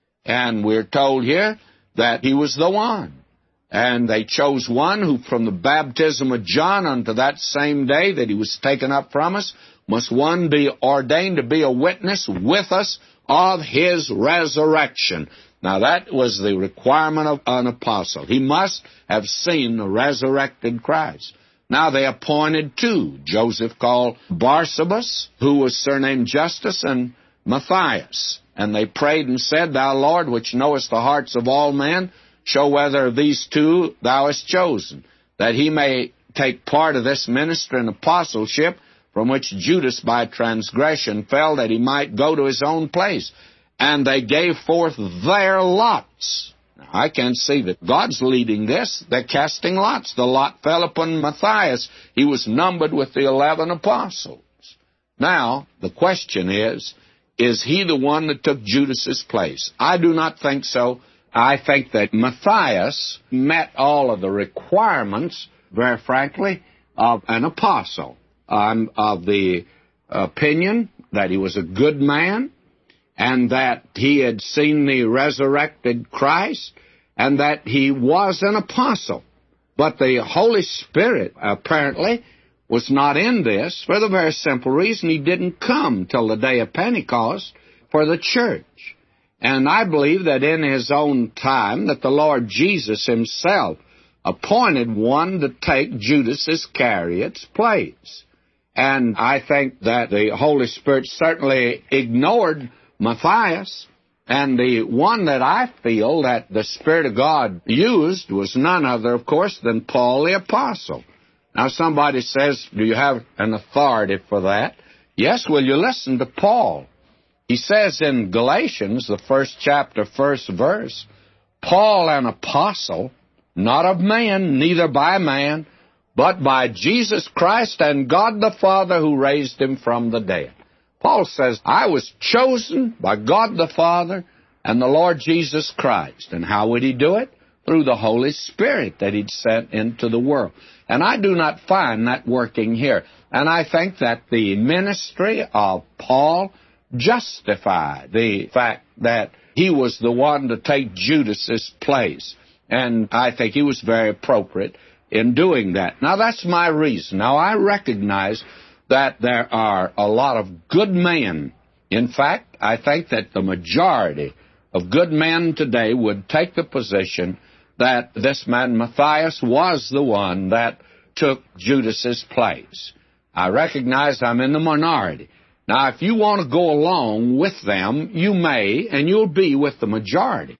And we're told here that he was the one. And they chose one who from the baptism of John unto that same day that he was taken up from us, must one be ordained to be a witness with us of his resurrection. Now that was the requirement of an apostle. He must have seen the resurrected Christ. Now they appointed two. Joseph called Barsabas, who was surnamed Justus, and Matthias. And they prayed and said, Thou, Lord, which knowest the hearts of all men, show whether of these two thou hast chosen, that he may take part of this ministry and apostleship, from which Judas by transgression fell, that he might go to his own place. And they gave forth their lots. Now, I can't see that God's leading this. They're casting lots. The lot fell upon Matthias. He was numbered with the 11 apostles. Now, the question is he the one that took Judas's place? I do not think so. I think that Matthias met all of the requirements, very frankly, of an apostle. I'm of the opinion that he was a good man, and that he had seen the resurrected Christ, and that he was an apostle. But the Holy Spirit, apparently, was not in this for the very simple reason he didn't come till the day of Pentecost for the church. And I believe that in his own time that the Lord Jesus himself appointed one to take Judas Iscariot's place. And I think that the Holy Spirit certainly ignored Matthias, and the one that I feel that the Spirit of God used was none other, of course, than Paul the Apostle. Now somebody says, do you have an authority for that? Yes, will you listen to Paul? He says in Galatians, the 1st chapter, 1st verse, Paul an apostle, not of man, neither by man, but by Jesus Christ and God the Father who raised him from the dead. Paul says, I was chosen by God the Father and the Lord Jesus Christ. And how would he do it? Through the Holy Spirit that he'd sent into the world. And I do not find that working here. And I think that the ministry of Paul justified the fact that he was the one to take Judas's place. And I think he was very appropriate in doing that. Now, that's my reason. Now, I recognize that there are a lot of good men. In fact, I think that the majority of good men today would take the position that this man Matthias was the one that took Judas's place. I recognize I'm in the minority. Now, if you want to go along with them, you may, and you'll be with the majority.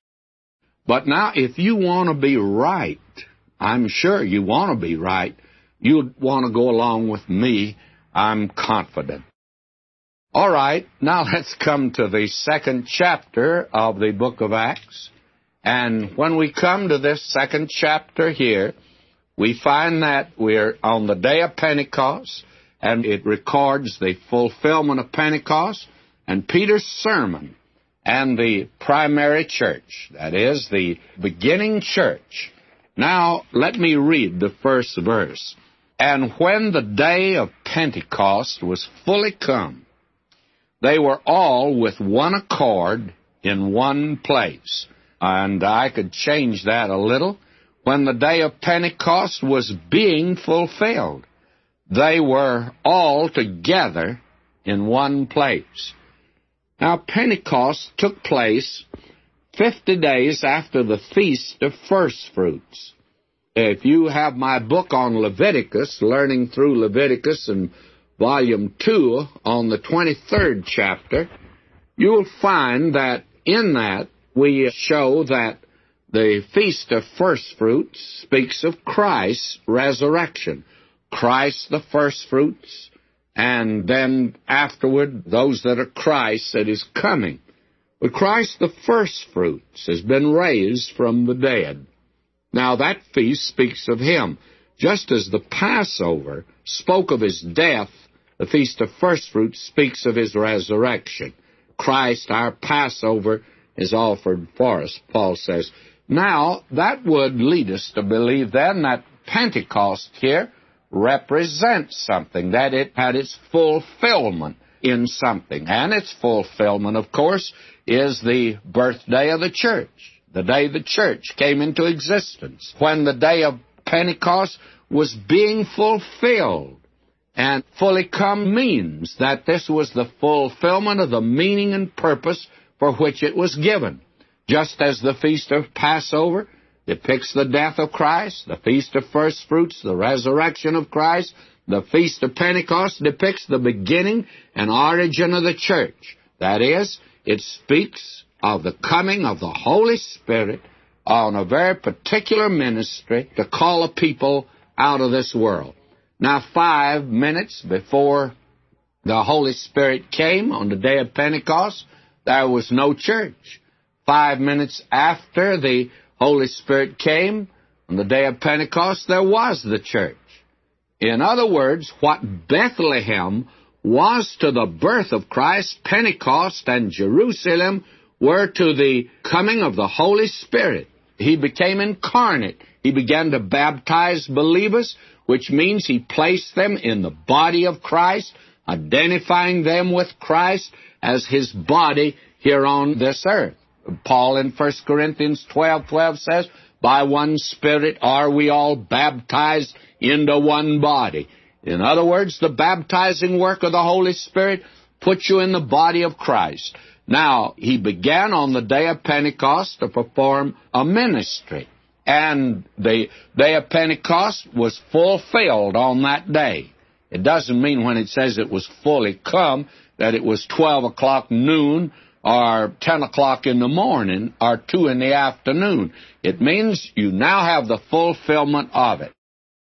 But now, if you want to be right, I'm sure you want to be right, you'll want to go along with me, I'm confident. All right, now let's come to the 2nd chapter of the book of Acts. And when we come to this 2nd chapter here, we find that we're on the day of Pentecost, and it records the fulfillment of Pentecost and Peter's sermon and the primary church, that is, the beginning church. Now, let me read the first verse. And when the day of Pentecost was fully come, they were all with one accord in one place. And I could change that a little. When the day of Pentecost was being fulfilled, they were all together in one place. Now, Pentecost took place 50 days after the Feast of First Fruits. If you have my book on Leviticus, Learning Through Leviticus, in Volume 2, on the 23rd chapter, you'll find that in that we show that the Feast of First Fruits speaks of Christ's resurrection. Christ the first fruits, and then afterward those that are Christ that is coming. But Christ the first fruits has been raised from the dead. Now that feast speaks of him. Just as the Passover spoke of his death, the Feast of First Fruits speaks of his resurrection. Christ, our Passover, is offered for us, Paul says. Now, that would lead us to believe then that Pentecost here represents something, that it had its fulfillment in something. And its fulfillment, of course, is the birthday of the church, the day the church came into existence, when the day of Pentecost was being fulfilled. And fully come means that this was the fulfillment of the meaning and purpose for which it was given. Just as the Feast of Passover depicts the death of Christ, the Feast of First Fruits, the resurrection of Christ, the Feast of Pentecost depicts the beginning and origin of the church. That is, it speaks of the coming of the Holy Spirit on a very particular ministry to call a people out of this world. Now, 5 minutes before the Holy Spirit came on the day of Pentecost, there was no church. 5 minutes after the Holy Spirit came on the day of Pentecost, there was the church. In other words, what Bethlehem was to the birth of Christ, Pentecost and Jerusalem were to the coming of the Holy Spirit. He became incarnate. He began to baptize believers, which means he placed them in the body of Christ, identifying them with Christ as his body here on this earth. Paul in 1 Corinthians 12:12 says, "By one Spirit are we all baptized into one body." In other words, the baptizing work of the Holy Spirit puts you in the body of Christ. Now, he began on the day of Pentecost to perform a ministry. And the day of Pentecost was fulfilled on that day. It doesn't mean when it says it was fully come that it was 12 o'clock noon or 10 o'clock in the morning or 2 in the afternoon. It means you now have the fulfillment of it.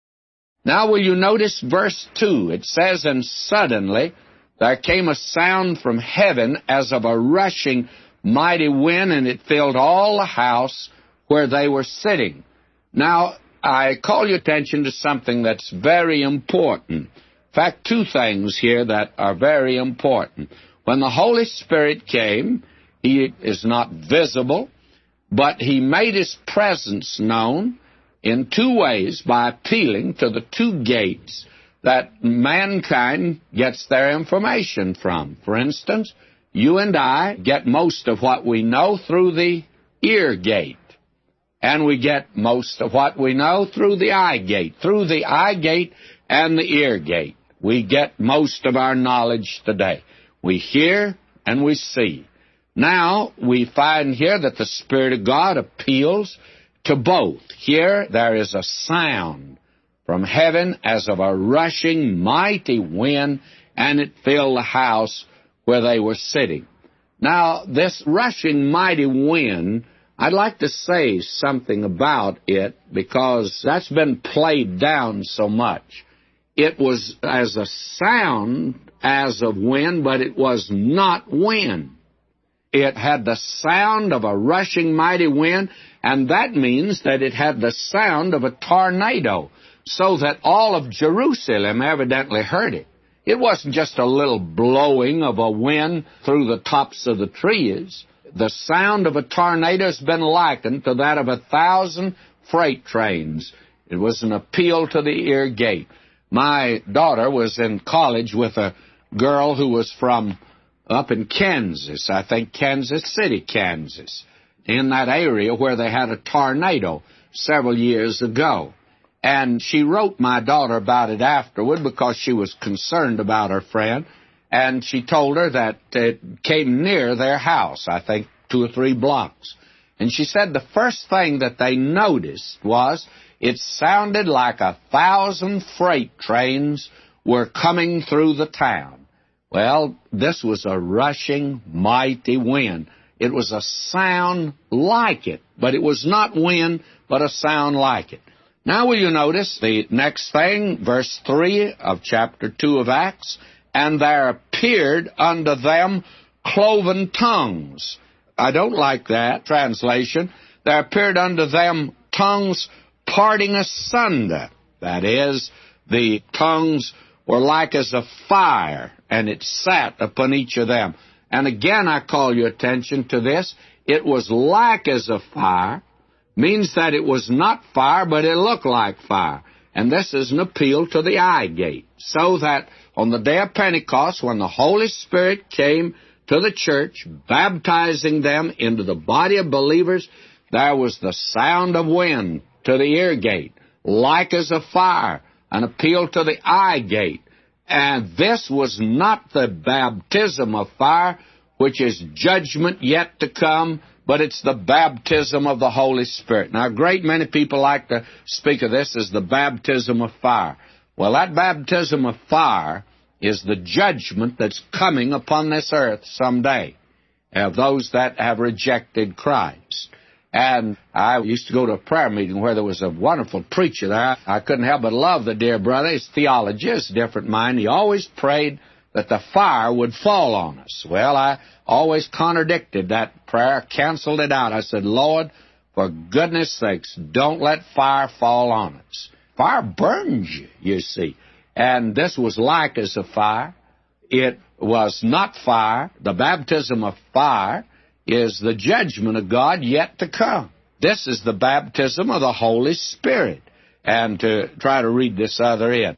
Now will you notice verse 2? It says, "And suddenly there came a sound from heaven as of a rushing mighty wind, and it filled all the house where they were sitting." Now, I call your attention to something that's very important. In fact, two things here that are very important. When the Holy Spirit came, he is not visible, but he made his presence known in two ways, by appealing to the two gates that mankind gets their information from. For instance, you and I get most of what we know through the ear gate, and we get most of what we know through the eye gate. Through the eye gate and the ear gate, we get most of our knowledge today. We hear and we see. Now, we find here that the Spirit of God appeals to both. Here, there is a sound from heaven as of a rushing mighty wind, and it filled the house where they were sitting. Now, this rushing mighty wind, I'd like to say something about it because that's been played down so much. It was as a sound as of wind, but it was not wind. It had the sound of a rushing mighty wind, and that means that it had the sound of a tornado, so that all of Jerusalem evidently heard it. It wasn't just a little blowing of a wind through the tops of the trees. The sound of a tornado has been likened to that of 1,000 freight trains. It was an appeal to the ear gate. My daughter was in college with a girl who was from up in Kansas, I think Kansas City, Kansas, in that area where they had a tornado several years ago. And she wrote my daughter about it afterward because she was concerned about her friend, and she told her that it came near their house, I think 2 or 3 blocks. And she said the first thing that they noticed was it sounded like 1,000 freight trains were coming through the town. Well, this was a rushing, mighty wind. It was a sound like it, but it was not wind, but a sound like it. Now will you notice the next thing, verse 3 of chapter 2 of Acts, "And there appeared unto them cloven tongues." I don't like that translation. "There appeared unto them tongues parting asunder." That is, the tongues were like as a fire, and it sat upon each of them. And again, I call your attention to this. It was like as a fire, means that it was not fire, but it looked like fire. And this is an appeal to the eye gate. So that on the day of Pentecost, when the Holy Spirit came to the church, baptizing them into the body of believers, there was the sound of wind to the ear gate, like as a fire, an appeal to the eye gate. And this was not the baptism of fire, which is judgment yet to come, but it's the baptism of the Holy Spirit. Now, a great many people like to speak of this as the baptism of fire. Well, that baptism of fire is the judgment that's coming upon this earth someday of those that have rejected Christ. And I used to go to a prayer meeting where there was a wonderful preacher there. I couldn't help but love the dear brother. His theology is different mine. He always prayed that the fire would fall on us. Well, I always contradicted that prayer, canceled it out. I said, Lord, for goodness sakes, don't let fire fall on us. Fire burns you, you see. And this was like as a fire. It was not fire. The baptism of fire is the judgment of God yet to come. This is the baptism of the Holy Spirit. And to try to read this other end.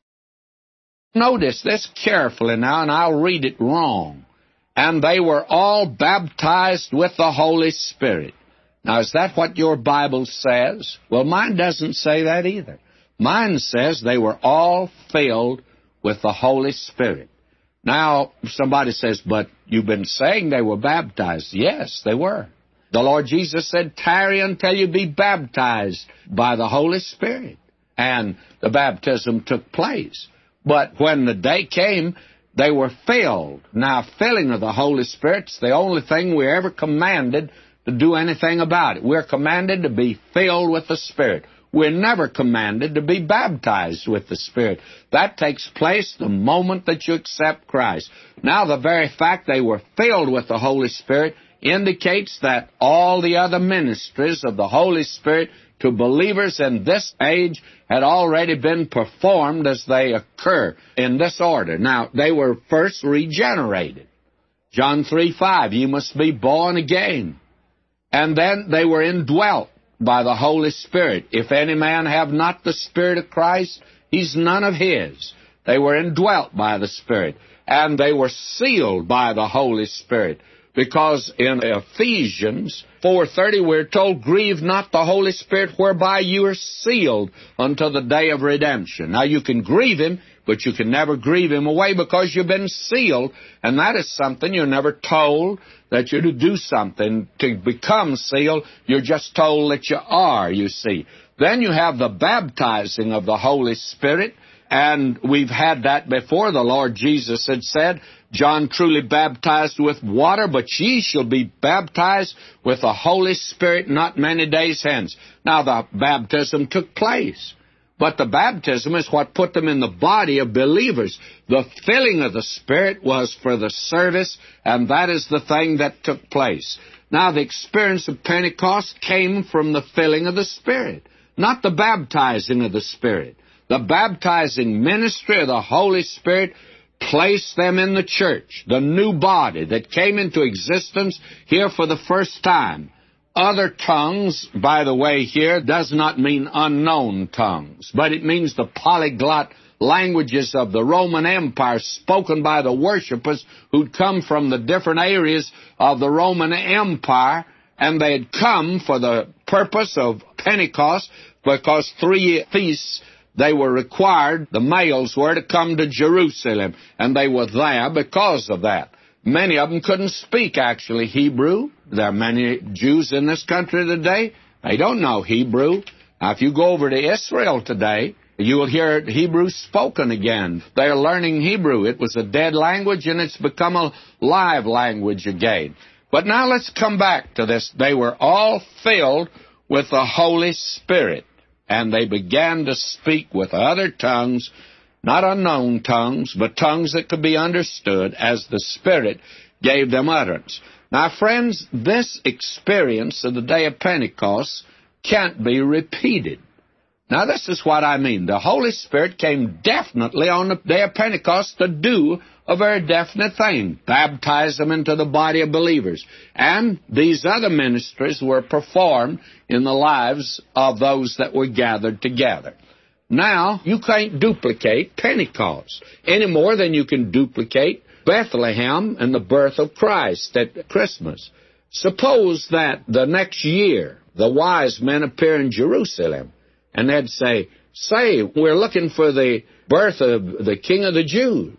Notice this carefully now, and I'll read it wrong. And they were all baptized with the Holy Spirit. Now, is that what your Bible says? Well, mine doesn't say that either. Mine says they were all filled with the Holy Spirit. Now, somebody says, but you've been saying they were baptized. Yes, they were. The Lord Jesus said, tarry until you be baptized by the Holy Spirit. And the baptism took place. But when the day came, they were filled. Now, filling of the Holy Spirit's the only thing we're ever commanded to do anything about it. We're commanded to be filled with the Spirit. We're never commanded to be baptized with the Spirit. That takes place the moment that you accept Christ. Now, the very fact they were filled with the Holy Spirit indicates that all the other ministries of the Holy Spirit to believers in this age had already been performed as they occur in this order. Now, they were first regenerated. John 3:5, you must be born again. And then they were indwelt by the Holy Spirit. If any man have not the Spirit of Christ, he's none of his. They were indwelt by the Spirit. And they were sealed by the Holy Spirit. Because in Ephesians 4:30, we're told, grieve not the Holy Spirit whereby you are sealed until the day of redemption. Now, you can grieve Him, but you can never grieve Him away because you've been sealed. And that is something you're never told that you're to do something to become sealed. You're just told that you are, you see. Then you have the baptizing of the Holy Spirit. And we've had that before. The Lord Jesus had said, John truly baptized with water, but ye shall be baptized with the Holy Spirit not many days hence. Now, the baptism took place. But the baptism is what put them in the body of believers. The filling of the Spirit was for the service, and that is the thing that took place. Now, the experience of Pentecost came from the filling of the Spirit, not the baptizing of the Spirit. The baptizing ministry of the Holy Spirit placed them in the church, the new body that came into existence here for the first time. Other tongues, by the way, here does not mean unknown tongues, but it means the polyglot languages of the Roman Empire spoken by the worshipers who'd come from the different areas of the Roman Empire, and they had come for the purpose of Pentecost because 3 feasts they were required, the males were, to come to Jerusalem, and they were there because of that. Many of them couldn't speak, actually, Hebrew. There are many Jews in this country today. They don't know Hebrew. Now, if you go over to Israel today, you will hear Hebrew spoken again. They're learning Hebrew. It was a dead language, and it's become a live language again. But now let's come back to this. They were all filled with the Holy Spirit. And they began to speak with other tongues, not unknown tongues, but tongues that could be understood as the Spirit gave them utterance. Now, friends, this experience of the day of Pentecost can't be repeated. Now, this is what I mean. The Holy Spirit came definitely on the day of Pentecost to do a very definite thing, baptize them into the body of believers. And these other ministries were performed in the lives of those that were gathered together. Now, you can't duplicate Pentecost any more than you can duplicate Bethlehem and the birth of Christ at Christmas. Suppose that the next year the wise men appear in Jerusalem, and they'd say, we're looking for the birth of the King of the Jews.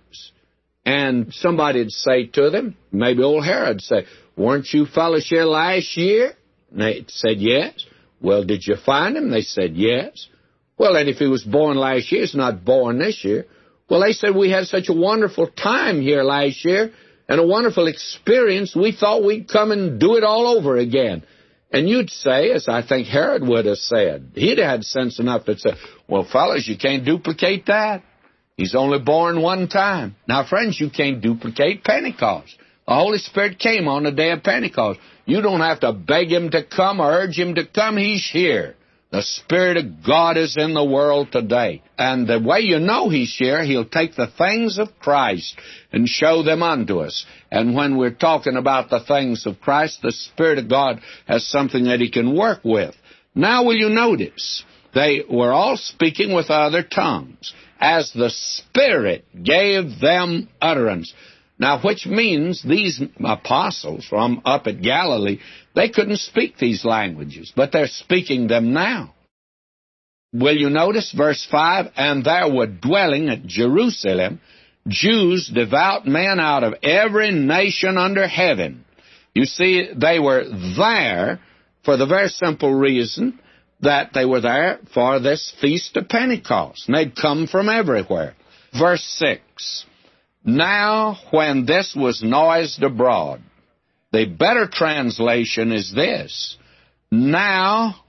And somebody'd say to them, maybe old Herod say, weren't you fellows here last year? And they said, yes. Well, did you find him? They said, yes. Well, and if he was born last year, he's not born this year. Well, they said, we had such a wonderful time here last year and a wonderful experience, we thought we'd come and do it all over again. And you'd say, as I think Herod would have said, he'd had sense enough to say, well, fellas, you can't duplicate that. He's only born one time. Now, friends, you can't duplicate Pentecost. The Holy Spirit came on the day of Pentecost. You don't have to beg Him to come or urge Him to come. He's here. The Spirit of God is in the world today. And the way you know He's here, He'll take the things of Christ and show them unto us. And when we're talking about the things of Christ, the Spirit of God has something that He can work with. Now will you notice, they were all speaking with other tongues, as the Spirit gave them utterance. Now, which means these apostles from up at Galilee, they couldn't speak these languages, but they're speaking them now. Will you notice verse 5? And there were dwelling at Jerusalem Jews, devout men out of every nation under heaven. You see, they were there for the very simple reason that they were there for this Feast of Pentecost. And they'd come from everywhere. Verse 6. Now, when this was noised abroad, the better translation is this. Now,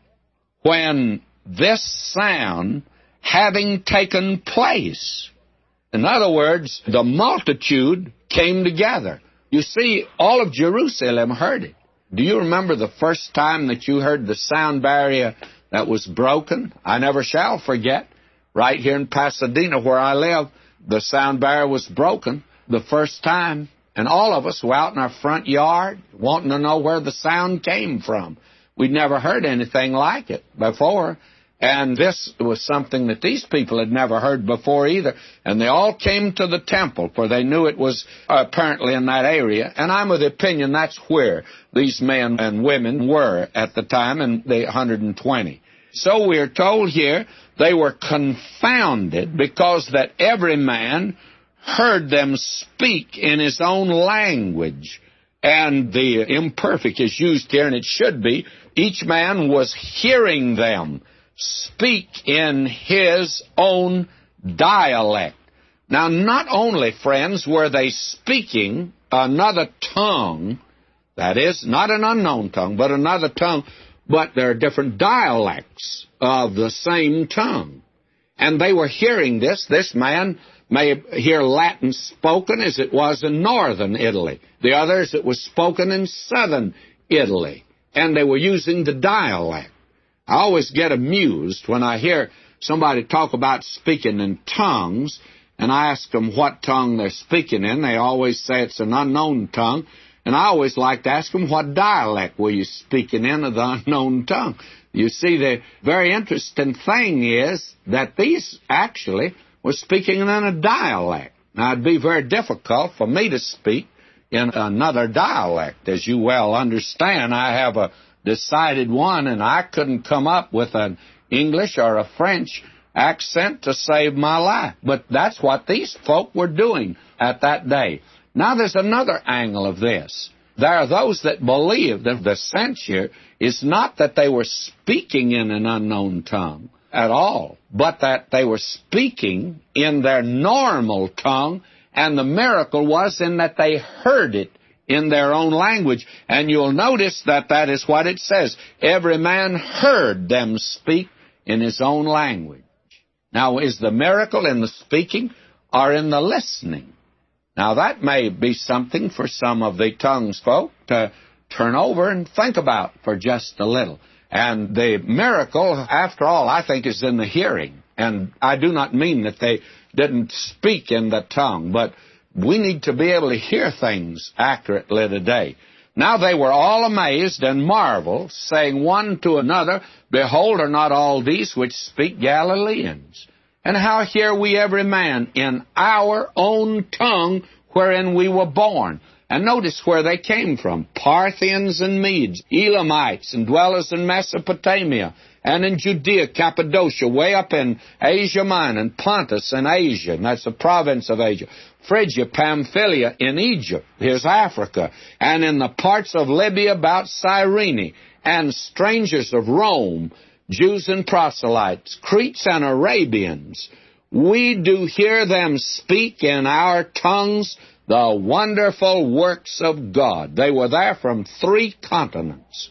when this sound having taken place. In other words, the multitude came together. You see, all of Jerusalem heard it. Do you remember the first time that you heard the sound barrier that was broken? I never shall forget. Right here in Pasadena, where I live, the sound barrier was broken the first time, and all of us were out in our front yard wanting to know where the sound came from. We'd never heard anything like it before, and this was something that these people had never heard before either. And they all came to the temple, for they knew it was apparently in that area, and I'm of the opinion that's where these men and women were at the time, in the 120. So we're told here they were confounded because that every man heard them speak in his own language. And the imperfect is used here, and it should be. Each man was hearing them speak in his own dialect. Now, not only, friends, were they speaking another tongue, that is, not an unknown tongue, but another tongue, but there are different dialects of the same tongue. And they were hearing this. This man may hear Latin spoken as it was in northern Italy. The others, it was spoken in southern Italy. And they were using the dialect. I always get amused when I hear somebody talk about speaking in tongues, and I ask them what tongue they're speaking in. They always say it's an unknown tongue. And I always like to ask them, what dialect were you speaking in of the unknown tongue? You see, the very interesting thing is that these actually were speaking in a dialect. Now, it'd be very difficult for me to speak in another dialect. As you well understand, I have a decided one, and I couldn't come up with an English or a French accent to save my life. But that's what these folk were doing at that day. Now, there's another angle of this. There are those that believe that the sense here is not that they were speaking in an unknown tongue at all, but that they were speaking in their normal tongue, and the miracle was in that they heard it in their own language. And you'll notice that that is what it says. Every man heard them speak in his own language. Now, is the miracle in the speaking or in the listening? Now, that may be something for some of the tongues folk to turn over and think about for just a little. And the miracle, after all, I think is in the hearing. And I do not mean that they didn't speak in the tongue, but we need to be able to hear things accurately today. Now they were all amazed and marveled, saying one to another, Behold, are not all these which speak Galileans? And how hear we every man in our own tongue wherein we were born? And notice where they came from. Parthians and Medes, Elamites, and dwellers in Mesopotamia, and in Judea, Cappadocia, way up in Asia Minor, and Pontus and Asia, and that's the province of Asia. Phrygia, Pamphylia in Egypt, here's Africa, and in the parts of Libya about Cyrene, and strangers of Rome, Jews and proselytes, Cretes and Arabians. We do hear them speak in our tongues the wonderful works of God. They were there from 3 continents.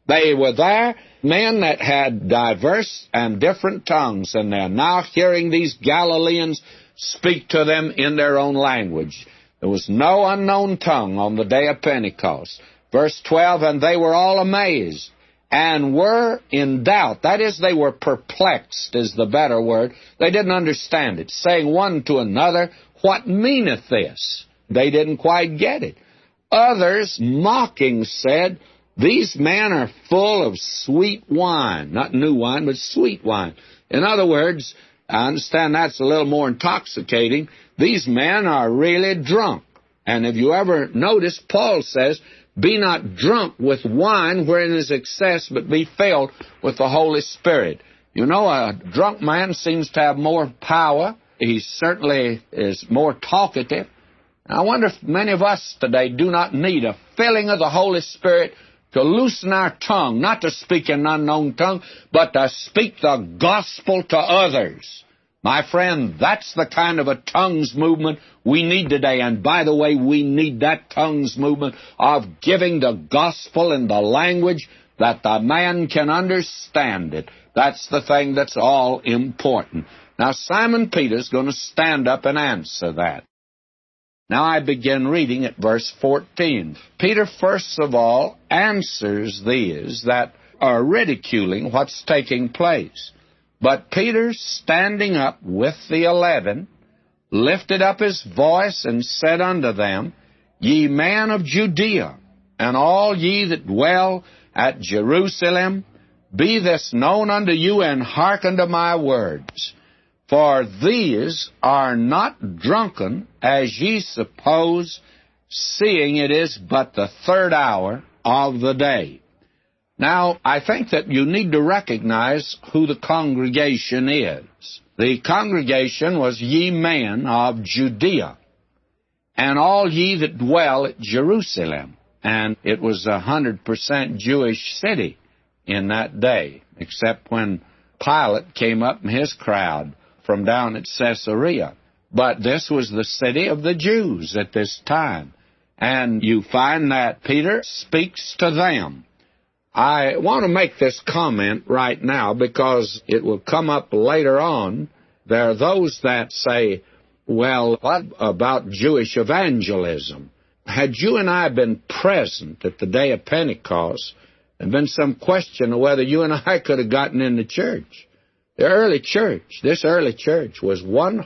They were there, men that had diverse and different tongues, and they're now hearing these Galileans speak to them in their own language. There was no unknown tongue on the day of Pentecost. Verse 12, and they were all amazed and were in doubt. That is, they were perplexed, is the better word. They didn't understand it, saying one to another, what meaneth this? They didn't quite get it. Others, mocking, said, these men are full of sweet wine. Not new wine, but sweet wine. In other words, I understand that's a little more intoxicating. These men are really drunk. And if you ever notice, Paul says, be not drunk with wine wherein is excess, but be filled with the Holy Spirit. You know, a drunk man seems to have more power. He certainly is more talkative. I wonder if many of us today do not need a filling of the Holy Spirit to loosen our tongue, not to speak in an unknown tongue, but to speak the gospel to others. My friend, that's the kind of a tongues movement we need today. And by the way, we need that tongues movement of giving the gospel in the language that the man can understand it. That's the thing that's all important. Now, Simon Peter's going to stand up and answer that. Now I begin reading at verse 14. Peter, first of all, answers these that are ridiculing what's taking place. But Peter, standing up with the 11, lifted up his voice and said unto them, Ye men of Judea, and all ye that dwell at Jerusalem, be this known unto you, and hearken to my words. For these are not drunken, as ye suppose, seeing it is but the third hour of the day. Now, I think that you need to recognize who the congregation is. The congregation was ye men of Judea, and all ye that dwell at Jerusalem. And it was 100% Jewish city in that day, except when Pilate came up and his crowd from down at Caesarea. But this was the city of the Jews at this time. And you find that Peter speaks to them. I want to make this comment right now because it will come up later on. There are those that say, well, what about Jewish evangelism? Had you and I been present at the day of Pentecost, there'd been some question of whether you and I could have gotten in the church. The early church, this early church, was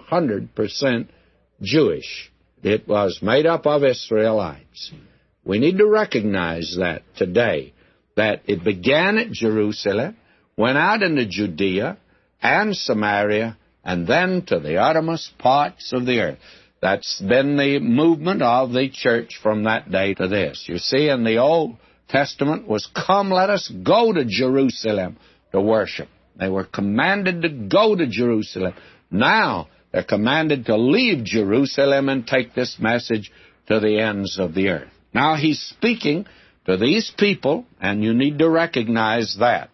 100% Jewish. It was made up of Israelites. We need to recognize that today, that it began at Jerusalem, went out into Judea and Samaria, and then to the uttermost parts of the earth. That's been the movement of the church from that day to this. You see, in the Old Testament was, come, let us go to Jerusalem to worship. They were commanded to go to Jerusalem. Now they're commanded to leave Jerusalem and take this message to the ends of the earth. Now he's speaking to these people, and you need to recognize that.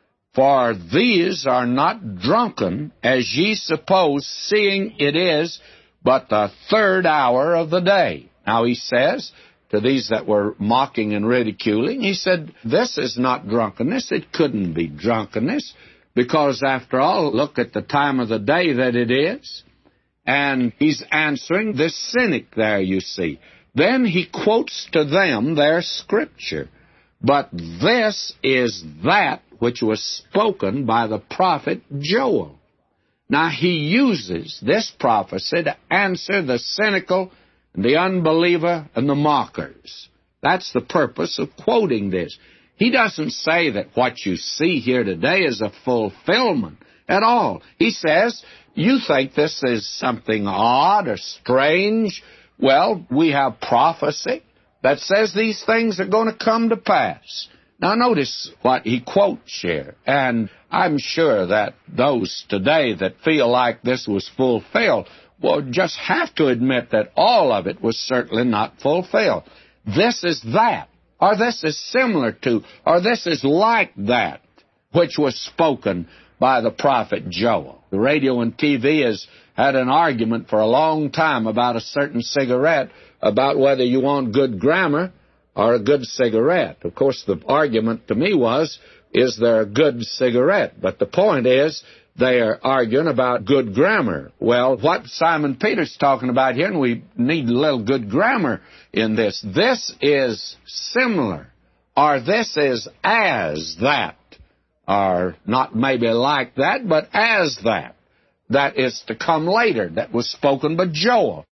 For these are not drunken, as ye suppose, seeing it is but the third hour of the day. Now he says to these that were mocking and ridiculing, he said, this is not drunkenness. It couldn't be drunkenness. Because, after all, look at the time of the day that it is. And he's answering this cynic there, you see. Then he quotes to them their scripture. But this is that which was spoken by the prophet Joel. Now, he uses this prophecy to answer the cynical, the unbeliever, and the mockers. That's the purpose of quoting this. He doesn't say that what you see here today is a fulfillment at all. He says, you think this is something odd or strange. Well, we have prophecy that says these things are going to come to pass. Now, notice what he quotes here. And I'm sure that those today that feel like this was fulfilled will just have to admit that all of it was certainly not fulfilled. This is that. Or this is similar to, or this is like that, which was spoken by the prophet Joel. The radio and TV has had an argument for a long time about a certain cigarette, about whether you want good grammar or a good cigarette. Of course, the argument to me was, is there a good cigarette? But the point is, they are arguing about good grammar. Well, what Simon Peter's talking about here, and we need a little good grammar in this, this is similar, or this is as that, or not maybe like that, but as that. That is to come later, that was spoken by Joel.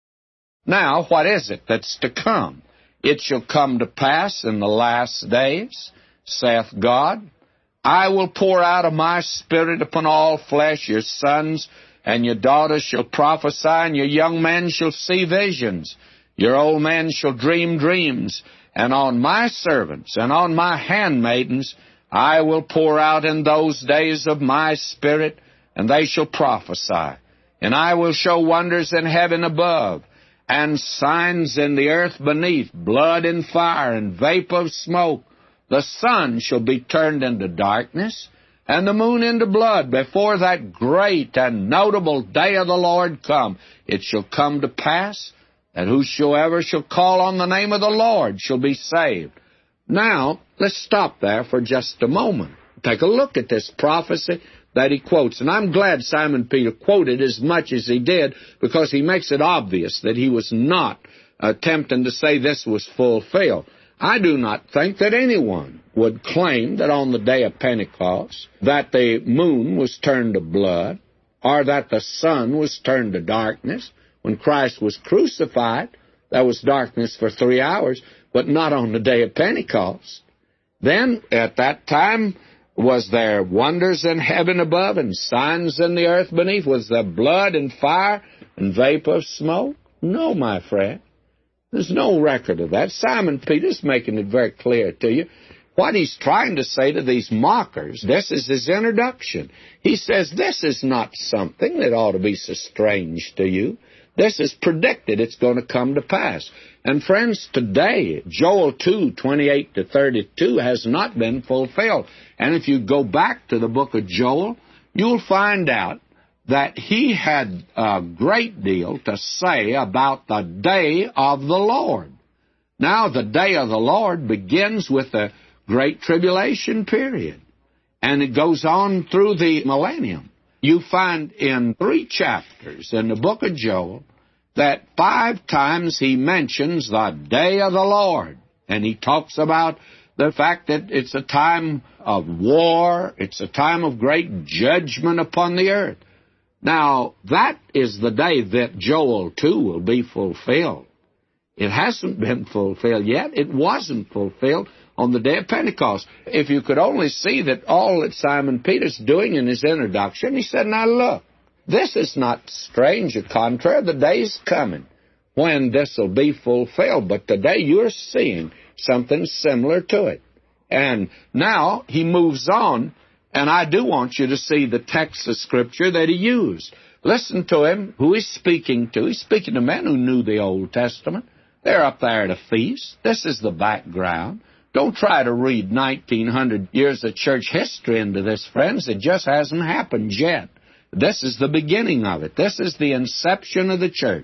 Now, what is it that's to come? It shall come to pass in the last days, saith God, I will pour out of my Spirit upon all flesh. Your sons and your daughters shall prophesy, and your young men shall see visions. Your old men shall dream dreams. And on my servants and on my handmaidens I will pour out in those days of my Spirit, and they shall prophesy. And I will show wonders in heaven above, and signs in the earth beneath, blood and fire and vapor of smoke. The sun shall be turned into darkness, and the moon into blood, before that great and notable day of the Lord come. It shall come to pass that whosoever shall call on the name of the Lord shall be saved. Now, let's stop there for just a moment. Take a look at this prophecy that he quotes. And I'm glad Simon Peter quoted as much as he did, because he makes it obvious that he was not attempting to say this was fulfilled. I do not think that anyone would claim that on the day of Pentecost that the moon was turned to blood, or that the sun was turned to darkness. When Christ was crucified, there was darkness for 3 hours, but not on the day of Pentecost. Then, at that time, was there wonders in heaven above and signs in the earth beneath? Was there blood and fire and vapor of smoke? No, my friend. There's no record of that. Simon Peter's making it very clear to you. What he's trying to say to these mockers, this is his introduction. He says, this is not something that ought to be so strange to you. This is predicted. It's going to come to pass. And friends, today, Joel 2:28-32 has not been fulfilled. And if you go back to the book of Joel, you'll find out that he had a great deal to say about the day of the Lord. Now, the day of the Lord begins with the Great Tribulation period, and it goes on through the millennium. You find in 3 chapters in the book of Joel that 5 times he mentions the day of the Lord, and he talks about the fact that it's a time of war, it's a time of great judgment upon the earth. Now, that is the day that Joel 2 will be fulfilled. It hasn't been fulfilled yet. It wasn't fulfilled on the day of Pentecost. If you could only see that all that Simon Peter's doing in his introduction, he said, now look, this is not strange or contrary. The day's coming when this will be fulfilled. But today you're seeing something similar to it. And now he moves on. And I do want you to see the text of Scripture that he used. Listen to him, who he's speaking to. He's speaking to men who knew the Old Testament. They're up there at a feast. This is the background. Don't try to read 1,900 years of church history into this, friends. It just hasn't happened yet. This is the beginning of it. This is the inception of the church.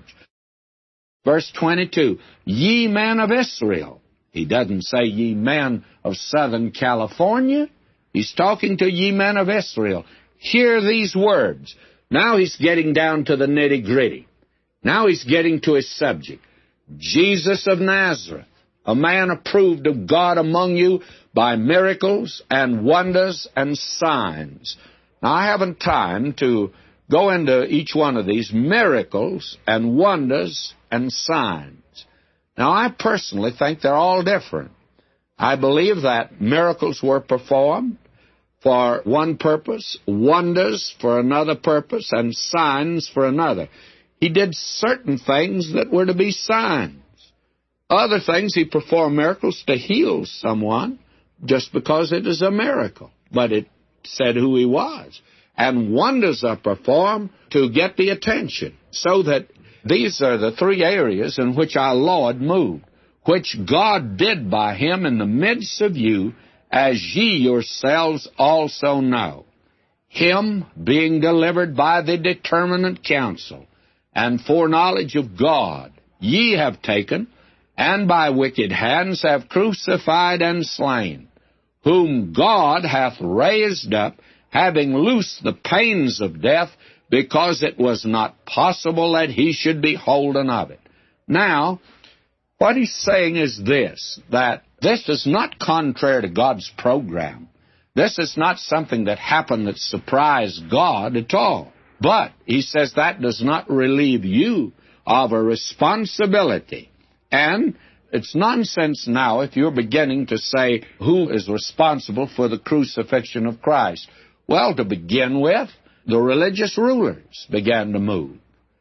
Verse 22, ye men of Israel. He doesn't say ye men of Southern California. He's talking to ye men of Israel. Hear these words. Now he's getting down to the nitty-gritty. Now he's getting to his subject. Jesus of Nazareth, a man approved of God among you by miracles and wonders and signs. Now, I haven't time to go into each one of these miracles and wonders and signs. Now, I personally think they're all different. I believe that miracles were performed for one purpose, wonders for another purpose, and signs for another. He did certain things that were to be signs. Other things, he performed miracles to heal someone just because it is a miracle. But it said who he was. And wonders are performed to get the attention. So that these are the 3 areas in which our Lord moved, which God did by him in the midst of you, as ye yourselves also know. Him being delivered by the determinate counsel and foreknowledge of God, ye have taken, and by wicked hands have crucified and slain, whom God hath raised up, having loosed the pains of death, because it was not possible that he should be holden of it. Now, what he's saying is this, that this is not contrary to God's program. This is not something that happened that surprised God at all. But, he says, that does not relieve you of a responsibility. And it's nonsense now if you're beginning to say who is responsible for the crucifixion of Christ. Well, to begin with, the religious rulers began to move.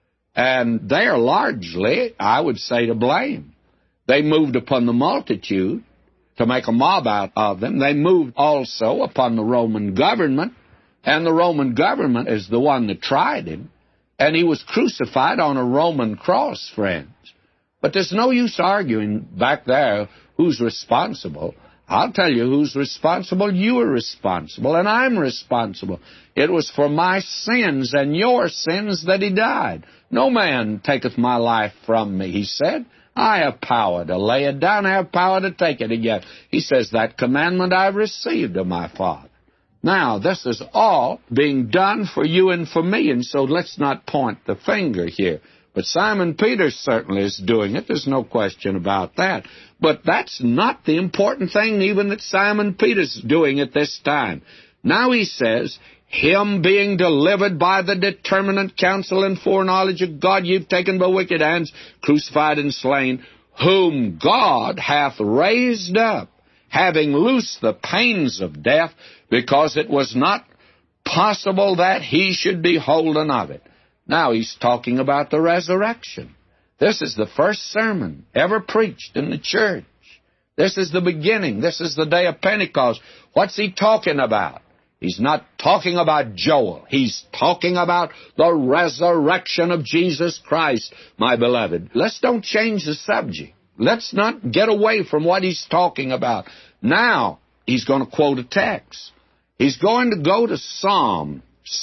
And they are largely, I would say, to blame. They moved upon the multitude to make a mob out of them. They moved also upon the Roman government, and the Roman government is the one that tried him, and he was crucified on a Roman cross, friends. But there's no use arguing back there who's responsible. I'll tell you who's responsible. You are responsible, and I'm responsible. It was for my sins and your sins that he died. No man taketh my life from me, he said. I have power to lay it down. I have power to take it again. He says, that commandment I've received of my Father. Now, this is all being done for you and for me, and so let's not point the finger here. But Simon Peter certainly is doing it. There's no question about that. But that's not the important thing, even that Simon Peter's doing at this time. Now he says, him being delivered by the determinate counsel and foreknowledge of God, you've taken by wicked hands, crucified and slain, whom God hath raised up, having loosed the pains of death, because it was not possible that he should be holden of it. Now he's talking about the resurrection. This is the first sermon ever preached in the church. This is the beginning. This is the day of Pentecost. What's he talking about? He's not talking about Joel. He's talking about the resurrection of Jesus Christ, my beloved. Let's don't change the subject. Let's not get away from what he's talking about. Now, he's going to quote a text. He's going to go to Psalm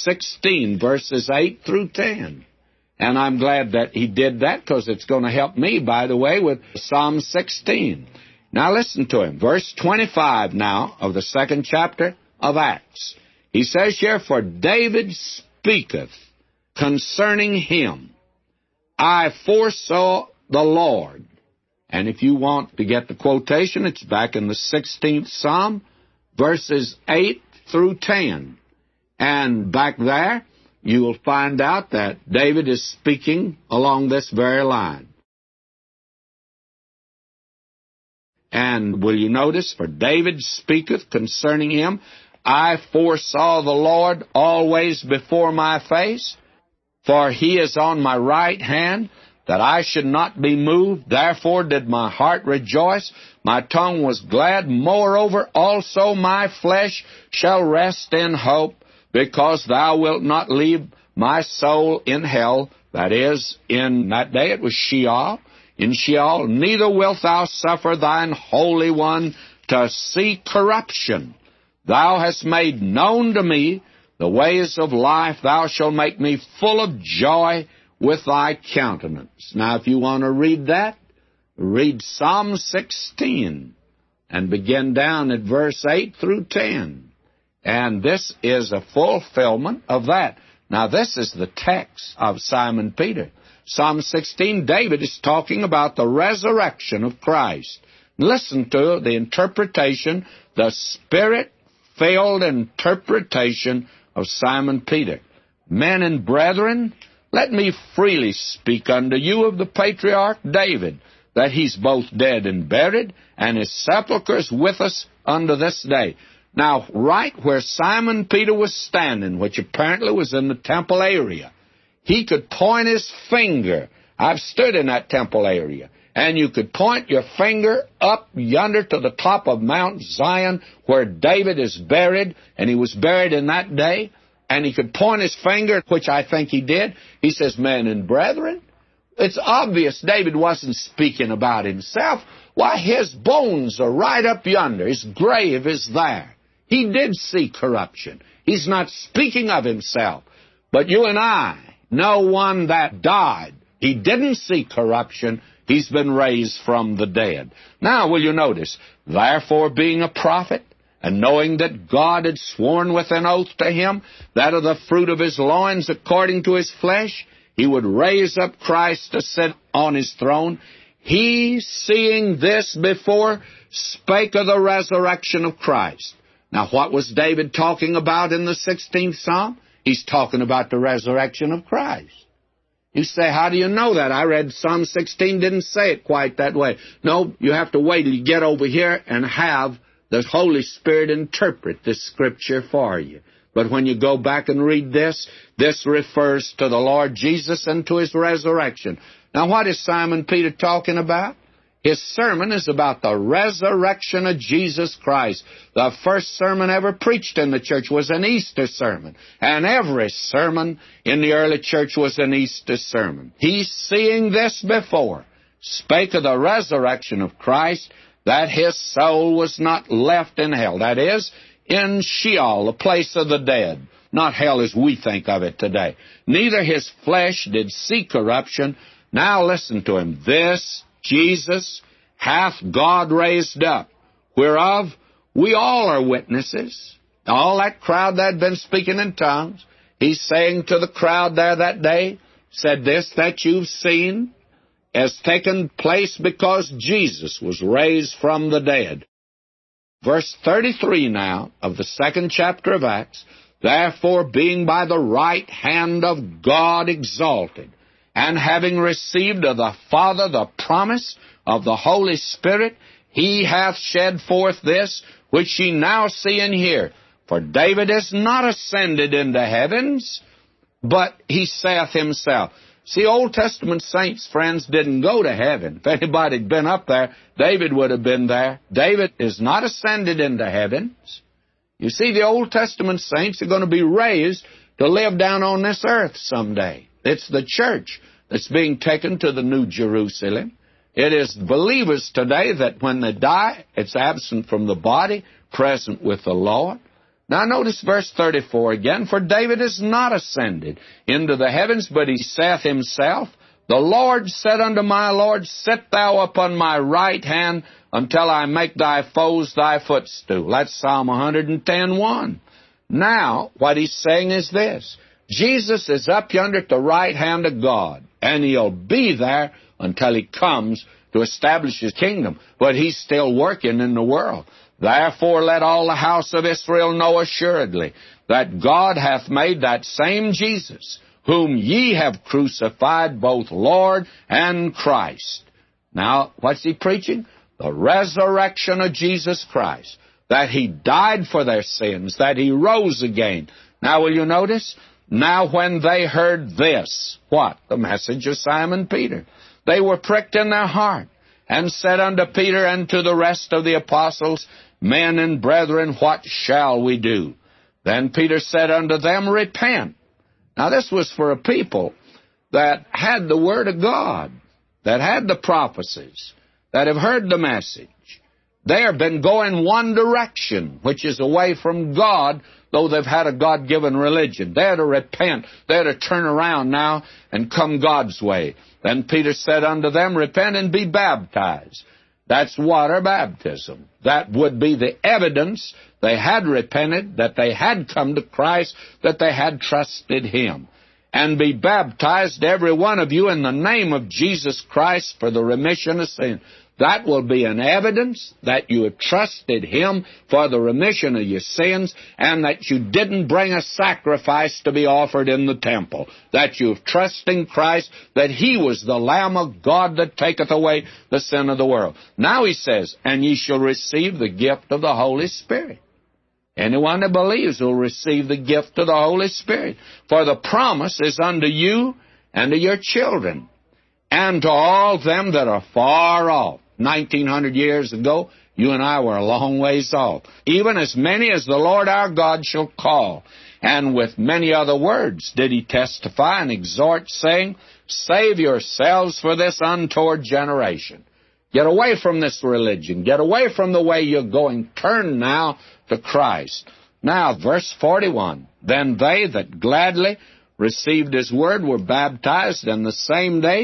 16, verses 8 through 10. And I'm glad that he did that, because it's going to help me, by the way, with Psalm 16. Now listen to him. Verse 25 now of the 2nd chapter of Acts. He says here, for David speaketh concerning him, I foresaw the Lord. And if you want to get the quotation, it's back in the 16th Psalm, verses 8 through 10. And back there, you will find out that David is speaking along this very line. And will you notice, for David speaketh concerning him, I foresaw the Lord always before my face, for he is on my right hand, that I should not be moved. Therefore did my heart rejoice, my tongue was glad. Moreover also my flesh shall rest in hope, because thou wilt not leave my soul in hell. That is, in that day it was Sheol. In Sheol, neither wilt thou suffer thine Holy One to see corruption. Thou hast made known to me the ways of life. Thou shalt make me full of joy with thy countenance. Now, if you want to read that, read Psalm 16 and begin down at verse 8 through 10. And this is a fulfillment of that. Now, this is the text of Simon Peter. Psalm 16, David is talking about the resurrection of Christ. Listen to the interpretation, the Spirit-filled interpretation of Simon Peter. Men and brethren, let me freely speak unto you of the patriarch David, that he's both dead and buried, and his sepulchre is with us unto this day. Now, right where Simon Peter was standing, which apparently was in the temple area, he could point his finger. I've stood in that temple area. And you could point your finger up yonder to the top of Mount Zion, where David is buried, and he was buried in that day. And he could point his finger, which I think he did. He says, men and brethren. It's obvious David wasn't speaking about himself. Why, his bones are right up yonder. His grave is there. He did see corruption. He's not speaking of himself. But you and I know one that died. He didn't see corruption. He's been raised from the dead. Now, will you notice, therefore being a prophet, and knowing that God had sworn with an oath to him that of the fruit of his loins according to his flesh, he would raise up Christ to sit on his throne, he, seeing this before, spake of the resurrection of Christ. Now, what was David talking about in the 16th Psalm? He's talking about the resurrection of Christ. You say, how do you know that? I read Psalm 16, didn't say it quite that way. No, you have to wait till you get over here and have the Holy Spirit interpret this Scripture for you. But when you go back and read this, this refers to the Lord Jesus and to his resurrection. Now, what is Simon Peter talking about? His sermon is about the resurrection of Jesus Christ. The first sermon ever preached in the church was an Easter sermon. And every sermon in the early church was an Easter sermon. He, seeing this before, spake of the resurrection of Christ, that his soul was not left in hell. That is, in Sheol, the place of the dead. Not hell as we think of it today. Neither his flesh did see corruption. Now listen to him. This Jesus hath God raised up, whereof we all are witnesses. All that crowd that had been speaking in tongues, he's saying to the crowd there that day, said this that you've seen has taken place because Jesus was raised from the dead. Verse 33 now of the 2nd chapter of Acts, therefore being by the right hand of God exalted, and having received of the Father the promise of the Holy Spirit, he hath shed forth this, which ye now see and hear. For David is not ascended into heavens, but he saith himself. See, Old Testament saints, friends, didn't go to heaven. If anybody had been up there, David would have been there. David is not ascended into heavens. You see, the Old Testament saints are going to be raised to live down on this earth someday. It's the church that's being taken to the New Jerusalem. It is believers today that when they die, it's absent from the body, present with the Lord. Now notice verse 34 again. For David is not ascended into the heavens, but he saith himself, the Lord said unto my Lord, sit thou upon my right hand until I make thy foes thy footstool. That's Psalm 110:1. Now, what he's saying is this. Jesus is up yonder at the right hand of God, and he'll be there until he comes to establish his kingdom. But he's still working in the world. Therefore let all the house of Israel know assuredly that God hath made that same Jesus, whom ye have crucified, both Lord and Christ. Now, what's he preaching? The resurrection of Jesus Christ, that he died for their sins, that he rose again. Now, will you notice? Now when they heard this, what? The message of Simon Peter. They were pricked in their heart, and said unto Peter and to the rest of the apostles, men and brethren, what shall we do? Then Peter said unto them, repent. Now this was for a people that had the Word of God, that had the prophecies, that have heard the message. They have been going one direction, which is away from God, though they've had a God-given religion. They're to repent. They're to turn around now and come God's way. Then Peter said unto them, repent and be baptized. That's water baptism. That would be the evidence they had repented, that they had come to Christ, that they had trusted Him. And be baptized, every one of you, in the name of Jesus Christ for the remission of sin. That will be an evidence that you have trusted Him for the remission of your sins, and that you didn't bring a sacrifice to be offered in the temple. That you've trusted in Christ, that He was the Lamb of God that taketh away the sin of the world. Now He says, and ye shall receive the gift of the Holy Spirit. Anyone that believes will receive the gift of the Holy Spirit. For the promise is unto you and to your children, and to all them that are far off. 1900 years ago, you and I were a long ways off. Even as many as the Lord our God shall call. And with many other words did He testify and exhort, saying, save yourselves for this untoward generation. Get away from this religion. Get away from the way you're going. Turn now to Christ. Now, verse 41. Then they that gladly received His word were baptized, and the same day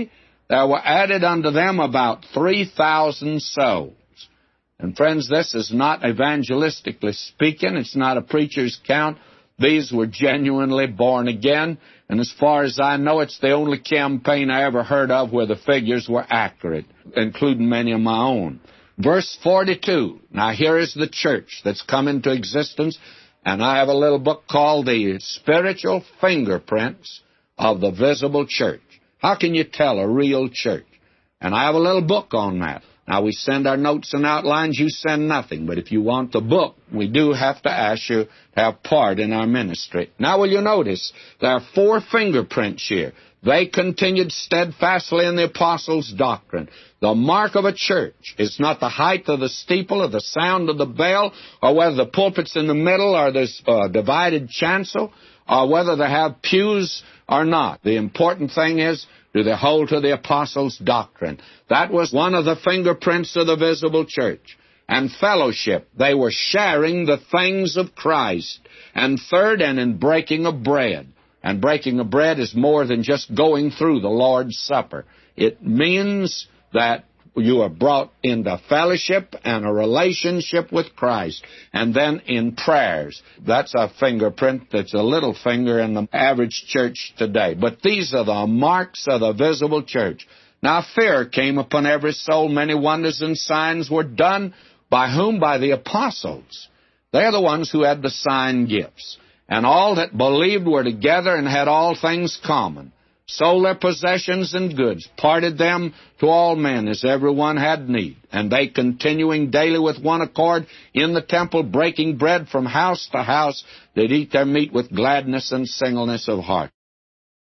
there were added unto them about 3,000 souls. And friends, this is not evangelistically speaking. It's not a preacher's count. These were genuinely born again. And as far as I know, it's the only campaign I ever heard of where the figures were accurate, including many of my own. Verse 42. Now here is the church that's come into existence. And I have a little book called The Spiritual Fingerprints of the Visible Church. How can you tell a real church? And I have a little book on that. Now, we send our notes and outlines. You send nothing. But if you want the book, we do have to ask you to have part in our ministry. Now, will you notice there are 4 fingerprints here. They continued steadfastly in the apostles' doctrine. The mark of a church is not the height of the steeple or the sound of the bell, or whether the pulpit's in the middle or there's a divided chancel, or whether they have pews or not. The important thing is, do they hold to the apostles' doctrine? That was one of the fingerprints of the visible church. And fellowship, they were sharing the things of Christ. And third, and in breaking of bread. And breaking of bread is more than just going through the Lord's Supper. It means that you are brought into fellowship and a relationship with Christ. And then in prayers. That's a fingerprint that's a little finger in the average church today. But these are the marks of the visible church. Now fear came upon every soul. Many wonders and signs were done. By whom? By the apostles. They're the ones who had the sign gifts. And all that believed were together and had all things common. Sold their possessions and goods, parted them to all men as every one had need. And they, continuing daily with one accord in the temple, breaking bread from house to house, did eat their meat with gladness and singleness of heart.